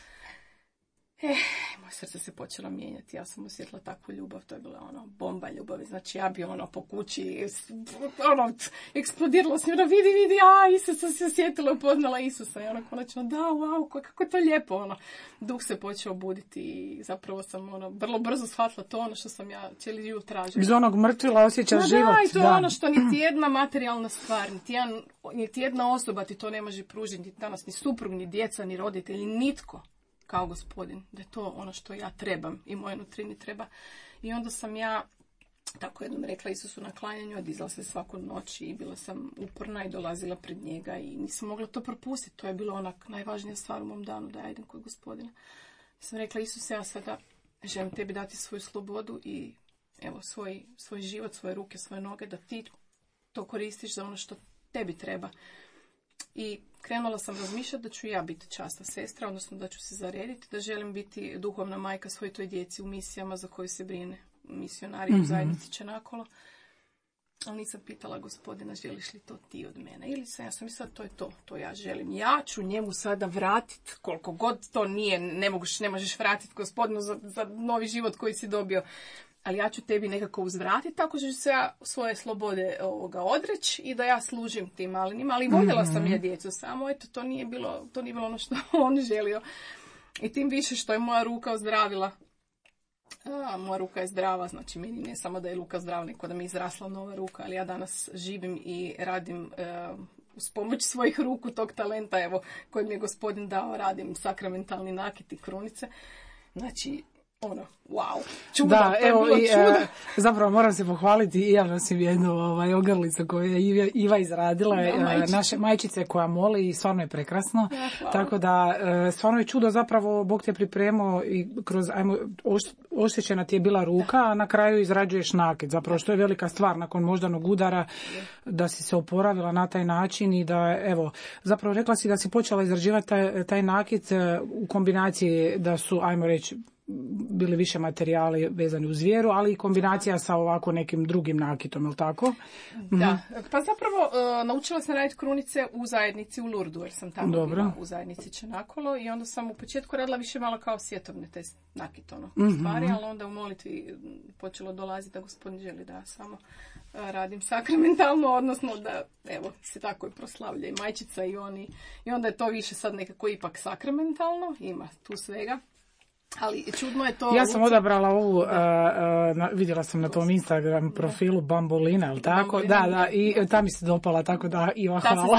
Moje srce se počelo mijenjati, ja sam osjetila takvu ljubav, to je bila bomba ljubavi, znači ja bi po kući, eksplodirala sam, vidi, Isusa se osjetila, upoznala Isusa i konačno, da, wow, kako je to lijepo, duh se počeo buditi i zapravo sam vrlo brzo shvatila to što sam ja cijeli život tražila. Iz onog mrtvila osjećaš život. Da, i to je što niti jedna materijalna stvar, niti jedna osoba ti to ne može pružiti, danas ni suprug, ni djeca, ni roditelji, nitko kao Gospodin, da je to što ja trebam i moje nutrini treba. I onda sam ja tako jednom rekla Isusu na klanjanju, a dizala se svaku noć i bila sam uporna i dolazila pred njega i nisam mogla to propustiti. To je bilo najvažnija stvar u mom danu, da ja idem kod Gospodina. I sam rekla, Isuse, ja sada želim tebi dati svoju slobodu i svoj život, svoje ruke, svoje noge, da ti to koristiš za ono što tebi treba. I krenula sam razmišljati da ću ja biti časna sestra, odnosno da ću se zarediti, da želim biti duhovna majka svoj toj djeci u misijama za koje se brine misionari u zajednici Čenakolo. Ali nisam pitala Gospodina, želiš li to ti od mene? Ili ja sam mislila, to je to ja želim. Ja ću njemu sada vratiti, koliko god to nije, ne možeš vratiti Gospodinu za novi život koji si dobio. Ali ja ću tebi nekako uzvratiti, tako ću se ja svoje slobode odreći i da ja služim tim malinima. Ali voljela sam ja djecu, samo to nije bilo ono što on želio. I tim više što je moja ruka ozdravila. Moja ruka je zdrava, znači meni ne samo da je ruka zdrava, nego da mi je izrasla nova ruka, ali ja danas živim i radim u uz pomoć svojih ruku tog talenta, evo, koji mi je gospodin dao, radim sakramentalni nakit i krunice. Znači, ono, wow, čudo, da, to je bilo čudo. Zapravo moram se pohvaliti i ja nosim jednu ogrlicu koju je Iva izradila, naše majčice koja moli i stvarno je prekrasno, tako da stvarno je čudo, zapravo Bog te pripremao i kroz, oštećena ti je bila ruka, a na kraju izrađuješ nakit, zapravo što je velika stvar nakon moždanog udara, da si se oporavila na taj način i da, evo, zapravo rekla si da si počela izrađivati taj nakit u kombinaciji da su, ajmo reći, bili više materijali vezani uz vjeru, ali i kombinacija sa ovako nekim drugim nakitom, je li tako? Da, pa zapravo naučila sam raditi krunice u zajednici u Lurdu, jer sam tamo bila u zajednici Čenakolo i onda sam u početku radila više malo kao svjetovne te nakit, stvari, ali onda u molitvi počelo dolaziti da gospodin želi da samo radim sakramentalno, odnosno da, evo, se tako i proslavlja i majčica i oni, i onda je to više sad nekako ipak sakramentalno, ima tu svega. Ali čudno je to... Ja sam odabrala ovu, vidjela sam na tom Instagram profilu Bambolina, ali tako? Bambolina, da, i ta mi se dopala, tako da, Iva, hvala.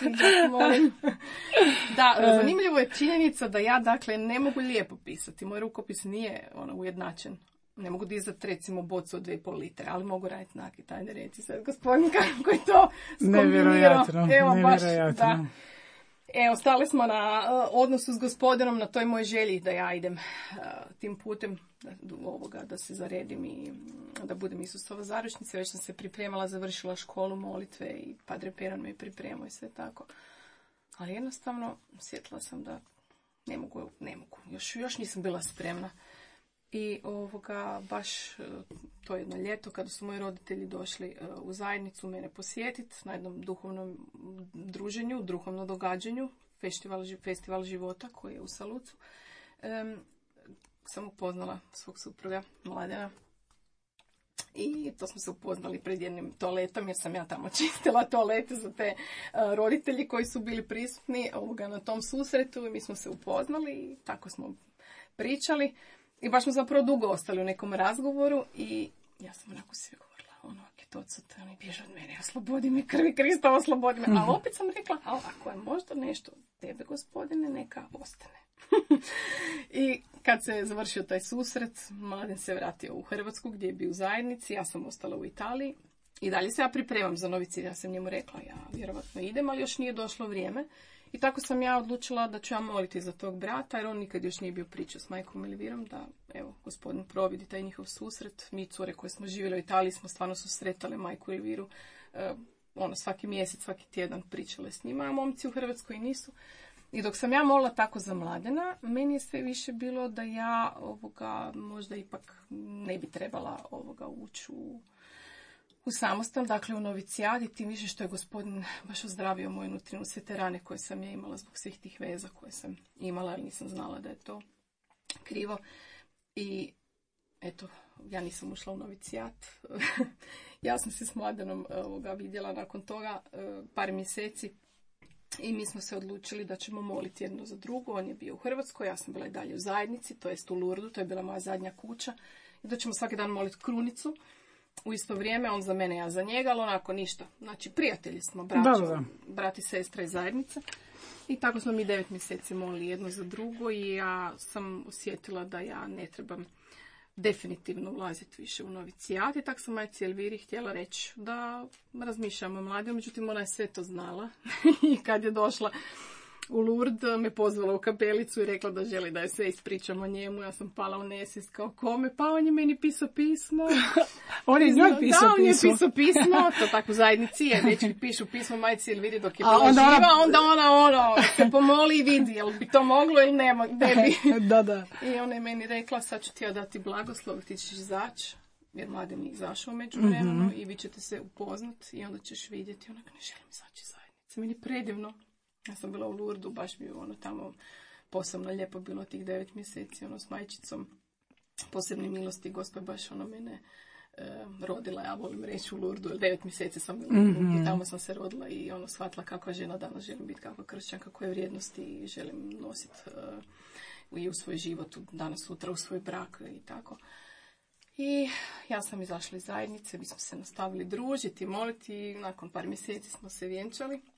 Da, zanimljivo je činjenica da ja, dakle, ne mogu lijepo pisati. Moj rukopis nije ujednačen. Ne mogu dizati, recimo, bocu od 2,5 litra, ali mogu raditi nakit. Ajde, reci sad, gospodin, kako je to skombinirao. Nevjerojatno. Da. Evo, stali smo na odnosu s gospodinom, na toj mojoj želji da ja idem tim putem da se zaredim i da budem Isusova zaručnica. Već sam se pripremala, završila školu molitve i Padre Peron me pripremao i sve tako. Ali jednostavno sjetila sam da ne mogu. Još nisam bila spremna. I baš to jedno ljeto kada su moji roditelji došli u zajednicu mene posjetiti na jednom duhovnom druženju, duhovnom događanju, festival života koji je u Salucu, sam upoznala svog supruga Mladena. I to smo se upoznali pred jednim toaletom, jer sam ja tamo čistila toalete za te roditelji koji su bili prisutni na tom susretu i mi smo se upoznali i tako smo pričali. I baš smo zapravo dugo ostali u nekom razgovoru i ja sam onako sve govorila, je to cute, oni bježe od mene, oslobodi me, krvi Krista, oslobodi me. Ali opet sam rekla, ali ako je možda nešto tebe, gospodine, neka ostane. I kad se završio taj susret, Mladen se vratio u Hrvatsku gdje je bio u zajednici, ja sam ostala u Italiji i dalje se ja pripremam za novi cilj. Ja sam njemu rekla, ja vjerovatno idem, ali još nije došlo vrijeme. I tako sam ja odlučila da ću ja moliti za tog brata, jer on nikad još nije bio pričao s majkom Elvirom, da, evo, gospodin providi taj njihov susret. Mi cure koje smo živjeli u Italiji smo stvarno susretale majku Elviru, svaki mjesec, svaki tjedan pričale s njima, a momci u Hrvatskoj nisu. I dok sam ja molila tako za Mladena, meni je sve više bilo da ja možda ipak ne bi trebala ući u samostan, dakle u novicijat, i tim više što je gospodin baš ozdravio moju nutrinu, sve te rane koje sam ja imala zbog svih tih veza koje sam imala, ali nisam znala da je to krivo. I eto, ja nisam ušla u novicijat. Ja sam se s Mladenom vidjela nakon toga par mjeseci i mi smo se odlučili da ćemo moliti jedno za drugo. On je bio u Hrvatskoj, ja sam bila i dalje u zajednici, to jest u Lurdu, to je bila moja zadnja kuća, i da ćemo svaki dan moliti krunicu. U isto vrijeme, on za mene, ja za njega, ali onako ništa. Znači, prijatelji smo, brat i sestra iz zajednice. I tako smo mi 9 mjeseci molili jedno za drugo i ja sam osjetila da ja ne trebam definitivno ulaziti više u novicijat. I tako sam majci Elviri htjela reći da razmišljamo o Mladenu, međutim ona je sve to znala. I kad je došla u Lurd, me pozvala u kapelicu i rekla da želi da je sve ispričam o njemu. Ja sam pala u nesvijest, kao kome? Pa on je meni pisao pismo. On je njoj pisao pismo. Da, on je pisao pismo, to tako u zajednici je. Dečki pišu pismo majci Elviri dok je bila živa, onda ona se pomoli i vidi, jel bi to moglo ili ne bi. Da. I ona je meni rekla, sad ću ti ja dati blagoslov, ti ćeš izaći, jer Mladen je izašao međuvremeno i vi ćete se upoznati i onda ćeš vidjeti. Onak, ne želim izaći iz zajednice. Meni predivno. Ja sam bila u Lurdu, baš mi tamo posebno lijepo bilo tih 9 mjeseci, s majčicom. Posebne milosti, Gospod baš mene rodila, ja volim reći u Lurdu, 9 mjeseci sam bila u Lurdu i tamo sam se rodila i shvatila kakva žena danas želim biti, kakva kršćanka, koje vrijednosti i želim nositi i u svoj život, danas, sutra, u svoj brak i tako. I ja sam izašla iz zajednice, mi smo se nastavili družiti, moliti i nakon par mjeseci smo se vjenčali.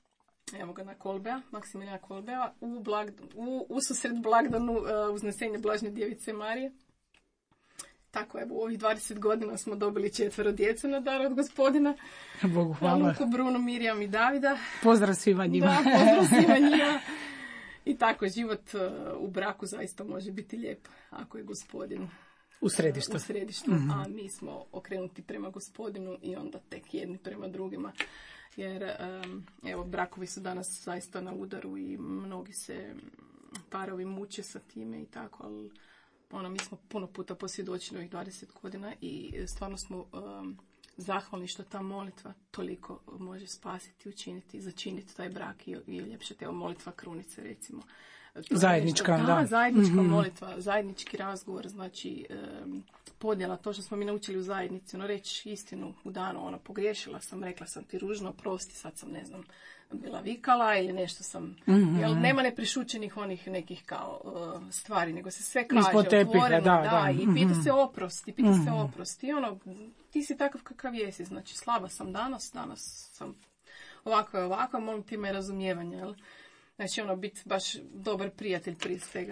evo ga na Kolbea, Maksimilijana Kolbea, u susret blagdanu Uznesenja Blažne Djevice Marije. Tako, evo, u ovih 20 godina smo dobili 4 djece na dar od Gospodina. Bogu hvala. Luku, Bruno, Mirjam i Davida. Pozdrav svima njima. Da, pozdrav svima njima. I tako, život u braku zaista može biti lijep ako je Gospodin u središtu. A mi smo okrenuti prema Gospodinu i onda tek jedni prema drugima. Jer, evo, brakovi su danas zaista na udaru i mnogi se parovi muče sa time i tako, ali mi smo puno puta posvjedočili ovih 20 godina i stvarno smo zahvalni što ta molitva toliko može spasiti, učiniti, začiniti taj brak i uljepšati. Evo, molitva krunice, recimo. Zajednička, da. Zajednička molitva, zajednički razgovor, znači podjela, to što smo mi naučili u zajednici, reći istinu u danu, pogriješila sam, rekla sam ti ružno, prosti, sad sam, ne znam, bila vikala ili nešto sam, jel nema neprešućenih onih nekih kao stvari, nego se sve kaže otvoreno, da, i pita se oprost, i ti si takav kakav jesi, znači slaba sam danas sam ovako, molim ti me razumijevanja, jel? Znači, biti baš dobar prijatelj prije svega.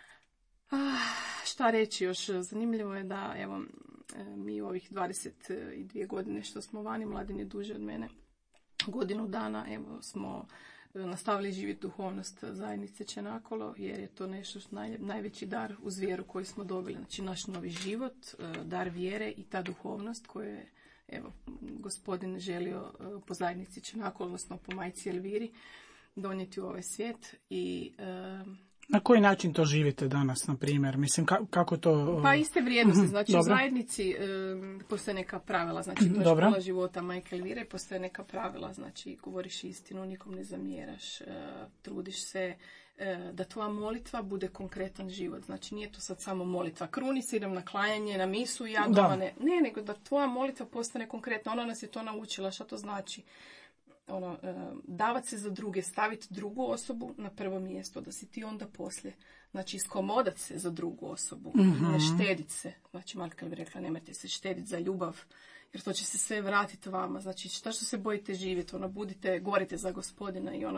Šta reći još? Zanimljivo je da, evo, mi u ovih 22 godine što smo vani, Mladen je duže od mene, godinu dana, evo, smo nastavili živjeti duhovnost zajednice Čenakolo, jer je to nešto najveći dar uz vjeru koji smo dobili. Znači, naš novi život, dar vjere i ta duhovnost koju je, evo, Gospodin želio po zajednici Čenakolo, odnosno po majci Elviri, donijeti u ovaj svijet i... Na koji način to živite danas, na primjer? Mislim, kako to... Pa iste vrijednosti, znači u zajednici postoje neka pravila, znači to je škola života majke Elvire, postoje neka pravila, znači govoriš istinu, nikom ne zamjeraš, trudiš se da tvoja molitva bude konkretan život, znači nije to sad samo molitva krunice, idem na klanjanje, na misu i ja doma ne, nego da tvoja molitva postane konkretna, ona nas je to naučila, šta to znači? Davati se za druge, staviti drugu osobu na prvo mjesto, da si ti onda poslije. Znači, iskomodat se za drugu osobu, ne štediti se. Znači, Majka bi rekla, nemojte se štediti za ljubav, jer to će se sve vratiti vama. Znači, šta što se bojite živjeti, budite, govorite za Gospodina i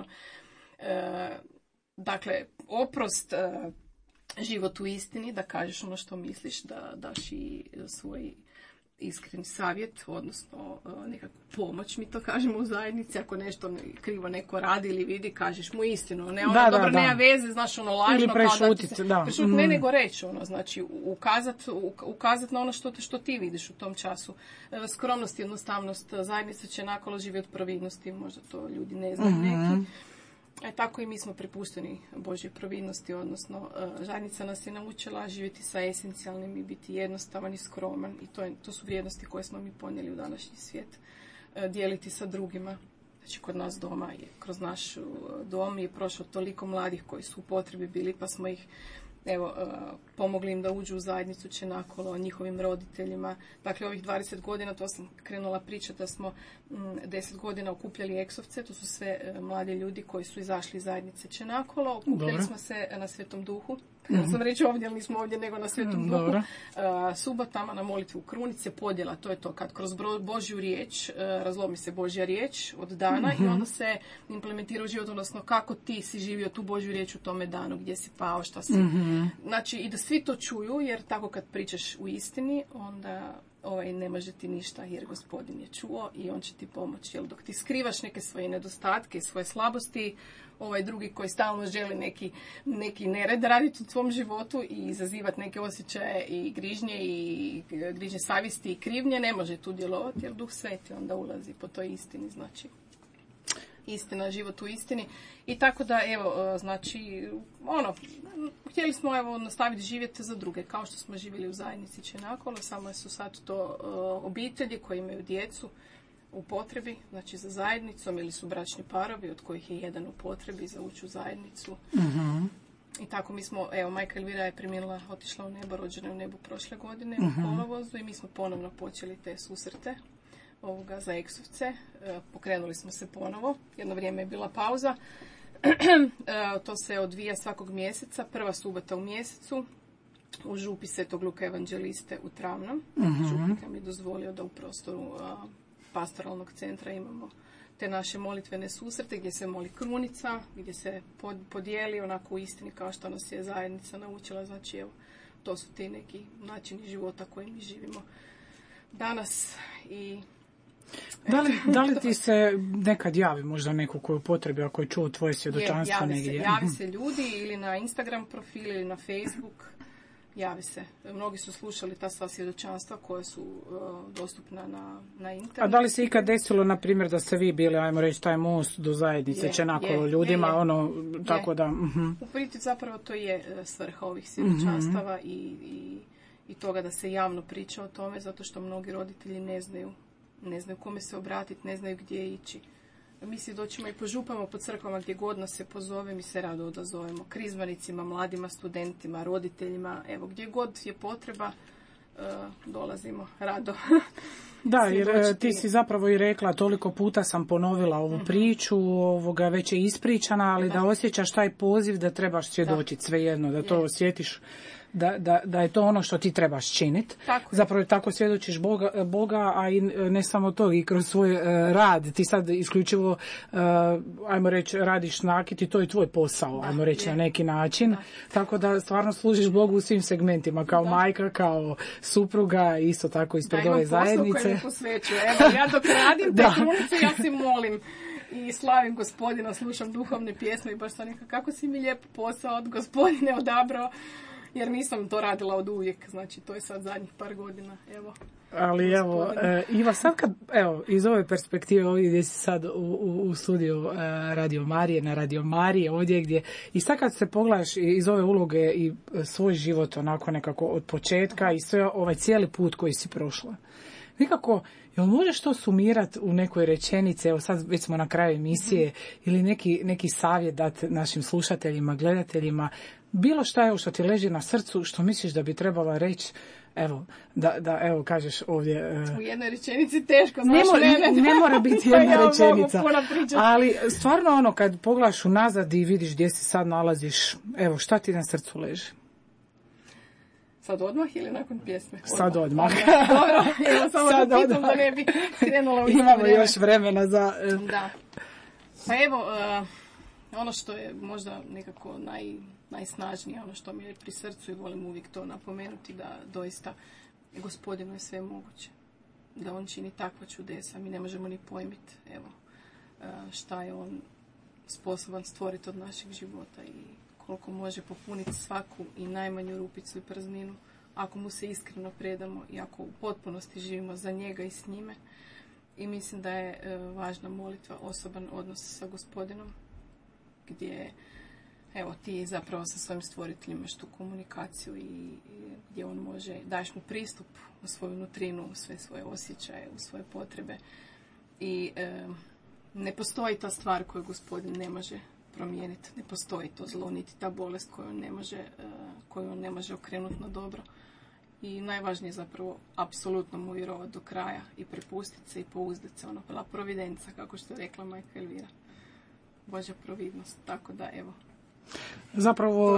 dakle, oprost, život u istini, da kažeš ono što misliš, da daš i svoj iskreni savjet, odnosno nekakvu pomoć, mi to kažemo u zajednici, ako nešto krivo neko radi ili vidi, kažeš mu istinu, ne dobro, nema veze, znaš, lažno, ili prešutiti, ne nego reći, znači ukazat na ono što ti vidiš u tom času. Skromnost, jednostavnost, zajednica Čenakolo živi od providnosti, možda to ljudi ne znaju neki. Tako i mi smo prepušteni Božje providnosti, odnosno zajednica nas je naučila živjeti sa esencijalnim i biti jednostavan i skroman i to su vrijednosti koje smo mi ponijeli u današnji svijet, dijeliti sa drugima. Znači, kod nas doma, kroz naš dom je prošlo toliko mladih koji su u potrebi bili, pa smo ih pomogli im da uđu u zajednicu Čenakolo, njihovim roditeljima. Dakle, ovih 20 godina, to sam krenula pričati, da smo 10 godina okupljali eksovce, to su sve mladi ljudi koji su izašli iz zajednice Čenakolo, okupljali smo se na Svetom Duhu. Sam reći ovdje, ali nismo ovdje nego na Svetom Duhu. Subotama na molitvu krunice, podjela, to je to kad kroz Božju riječ, razlomi se Božja riječ od dana i onda se implementira u život, odnosno kako ti si živio tu Božju riječ u tome danu, gdje si pao, šta si. Znači, i da svi to čuju, jer tako kad pričaš u istini, onda ne može ti ništa, jer Gospodin je čuo i on će ti pomoći. Jer dok ti skrivaš neke svoje nedostatke, svoje slabosti, drugi koji stalno želi neki nered raditi u tvom životu i izazivati neke osjećaje i grižnje savjesti i krivnje, ne može tu djelovati, jer Duh Sveti onda ulazi po toj istini, znači istina, život u istini. I tako da, znači, htjeli smo, nastaviti živjeti za druge, kao što smo živjeli u zajednici Čenakolo, samo su sad to obitelji koji imaju djecu u potrebi, znači za zajednicom, ili su bračni parovi od kojih je jedan u potrebi za ući u zajednicu. I tako mi smo, majka Elvira je preminula, otišla u nebo, rođena u nebu prošle godine u kolovozu i mi smo ponovno počeli te susrete za eksovce. Pokrenuli smo se ponovo. Jedno vrijeme je bila pauza. To se odvija svakog mjeseca, prva subota u mjesecu u župi Svetog Luka Evanđeliste u Travnom. Župnik nam je dozvolio da u prostoru pastoralnog centra imamo te naše molitvene susrete gdje se moli krunica, gdje se podijeli onako u istini kao što nas je zajednica naučila. Znači, evo, to su ti neki načini života koji mi živimo danas. I Da li ti se nekad javi možda neko koju potrebi ako je čuo tvoje svjedočanstvo negdje? Javi se ljudi ili na Instagram profil ili na Facebook. Javi se. Mnogi su slušali ta sva svjedočanstva koja su dostupna na internetu. A da li se ikad desilo, na primjer, da ste vi bili, ajmo reći, taj most do zajednice Čenakolo ljudima, tako da... U biti zapravo to je svrha ovih svjedočanstava i toga da se javno priča o tome, zato što mnogi roditelji ne znaju kome se obratiti, ne znaju gdje ići. Mi svjedočimo i požupamo po crkvama gdje god nas se pozove, mi se rado odazovemo. Krizmanicima, mladima, studentima, roditeljima, evo gdje god je potreba, dolazimo rado. Da, jer ti si zapravo i rekla, toliko puta sam ponovila ovu priču, već je ispričana, ali da osjećaš taj poziv da trebaš svjedočiti svejedno, da to osjetiš. Da je to ono što ti trebaš činiti. Zapravo tako svjedočiš Boga, a i ne samo to, i kroz svoj rad. Ti sad isključivo, ajmo reći, radiš nakit i to je tvoj posao, ajmo reći na neki način. Tako da stvarno služiš Bogu u svim segmentima, kao majka, kao supruga, isto tako ispred ove zajednice. Imam posao koji mi posvećuje. Evo, ja dok radim te krunice, ja si molim i slavim Gospodina, slušam duhovne pjesme i baš sam neka, kako si mi lijep posao od Gospodine odabrao. Jer nisam to radila od uvijek, znači to je sad zadnjih par godina, evo. Ali evo, Iva, sad kad, evo, iz ove perspektive ovdje gdje si sad u studiju Radio Marije, na Radio Marije, ovdje gdje, i sad kad se pogledaš iz ove uloge i svoj život onako nekako od početka i sve ovaj cijeli put koji si prošla, nekako, jel možeš to sumirati u nekoj rečenici, evo sad već smo na kraju emisije, ili neki savjet dati našim slušateljima, gledateljima, bilo šta je što ti leži na srcu, što misliš da bi trebala reći, evo, da evo kažeš ovdje. U jednoj rečenici teško, znaš ne mora biti jedna rečenica, ali stvarno kad pogledaš unazad i vidiš gdje se sad nalaziš, evo, šta ti na srcu leži? Sad odmah ili nakon pjesme? Sad odmah. Dobro, evo samo sad da pitam da ne bi krenula u imamo još vremena za... Da. Pa evo, ono što je možda nekako najsnažnije, ono što mi je pri srcu i volim uvijek to napomenuti, da doista Gospodinu je sve moguće. Da on čini takva čudesa, mi ne možemo ni pojmiti, evo, šta je on sposoban stvoriti od našeg života i koliko može popuniti svaku i najmanju rupicu i prazninu, ako mu se iskreno predamo i ako u potpunosti živimo za njega i s njime. I mislim da je važna molitva, osoban odnos sa Gospodinom, gdje evo ti zapravo sa svojim stvoriteljem imaš tu komunikaciju i gdje on može, daješ mu pristup u svoju nutrinu, u sve svoje osjećaje, u svoje potrebe i ne postoji ta stvar koju Gospodin ne može promijeniti, ne postoji to zlo, niti ta bolest koju on ne može okrenuti na dobro. I najvažnije je zapravo apsolutno mu vjerovati do kraja i prepustiti se i pouzdati se, la providenca, kako što je rekla majka Elvira. Božja providnost, tako da evo. Zapravo,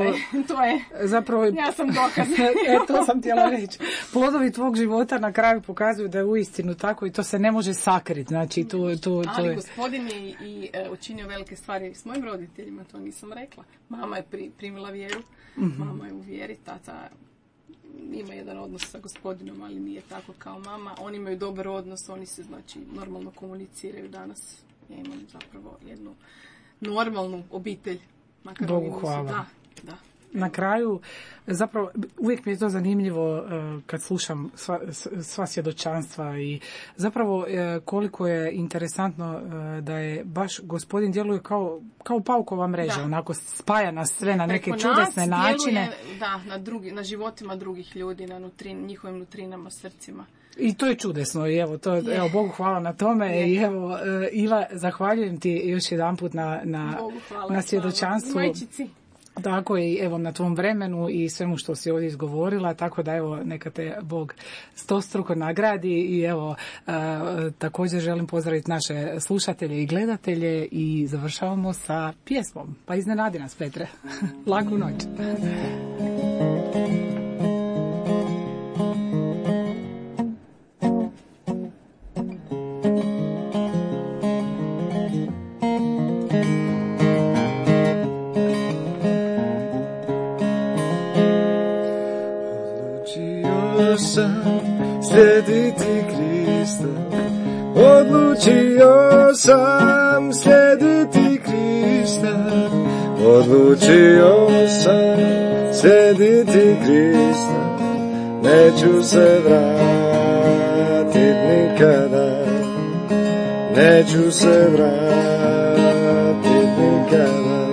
ja sam dokaz. To sam htjela reći. Plodovi tvog života na kraju pokazuju da je uistinu tako i to se ne može sakriti. Znači, ali Gospodin je i učinio velike stvari s mojim roditeljima, to nisam rekla. Mama je primila vjeru, mama je u vjeri, tata ima jedan odnos sa Gospodinom, ali nije tako kao mama. Oni imaju dobar odnos, oni se znači normalno komuniciraju danas. Ja imam zapravo jednu normalnu obitelj. Bogu hvala. Da. Na kraju, zapravo, uvijek mi je to zanimljivo kad slušam sva svjedočanstva i zapravo koliko je interesantno da je baš Gospodin djeluje kao paukova mreža, onako spaja nas sve na neke čudesne načine. Djeluje, na životima drugih ljudi, na njihovim nutrinama, srcima. I to je čudesno i evo, Bogu hvala na tome i evo, Iva, zahvaljujem ti još jedanput na svjedočanstvu. Tako i evo na tvom vremenu i svemu što si ovdje izgovorila, tako da evo neka te Bog stostruko nagradi i evo također želim pozdraviti naše slušatelje i gledatelje i završavamo sa pjesmom. Pa iznenadi nas, Petre. Laku noć. slijediti Krista. Odlučio sam slijediti Krista. Odlučio sam slijediti Krista. Neću se vratit nikada. Neću se vratit nikada.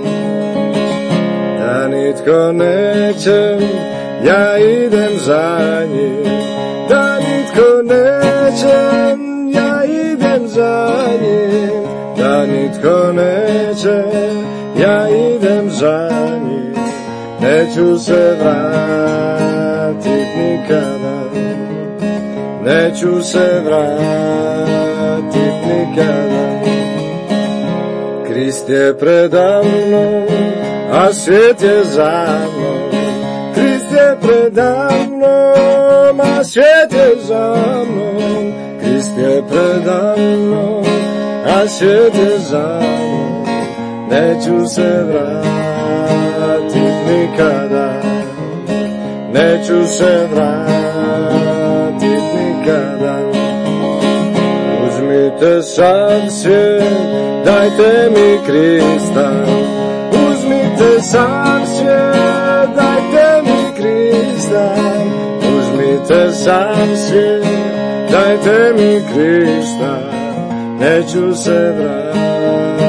Da nitko neće, ja idem za njim. Da nitko neće, ja idem za njim. Da nitko neće, ja idem za njim. Neću se vratit nikada. Neću se vratit nikada. Krist je predavno, a svijet je za mnom. Krist je predavnom, a svijet je za mnom. Krist je predavnom, a svijet je za mnom. Neću se vratit nikada. Neću se vratit nikada. Uzmite sad svijet, dajte mi Krista. Uzmite sad svijet, dajte mi Krista. Uzmite sad svijet, dajte mi Krista. Neću se vratit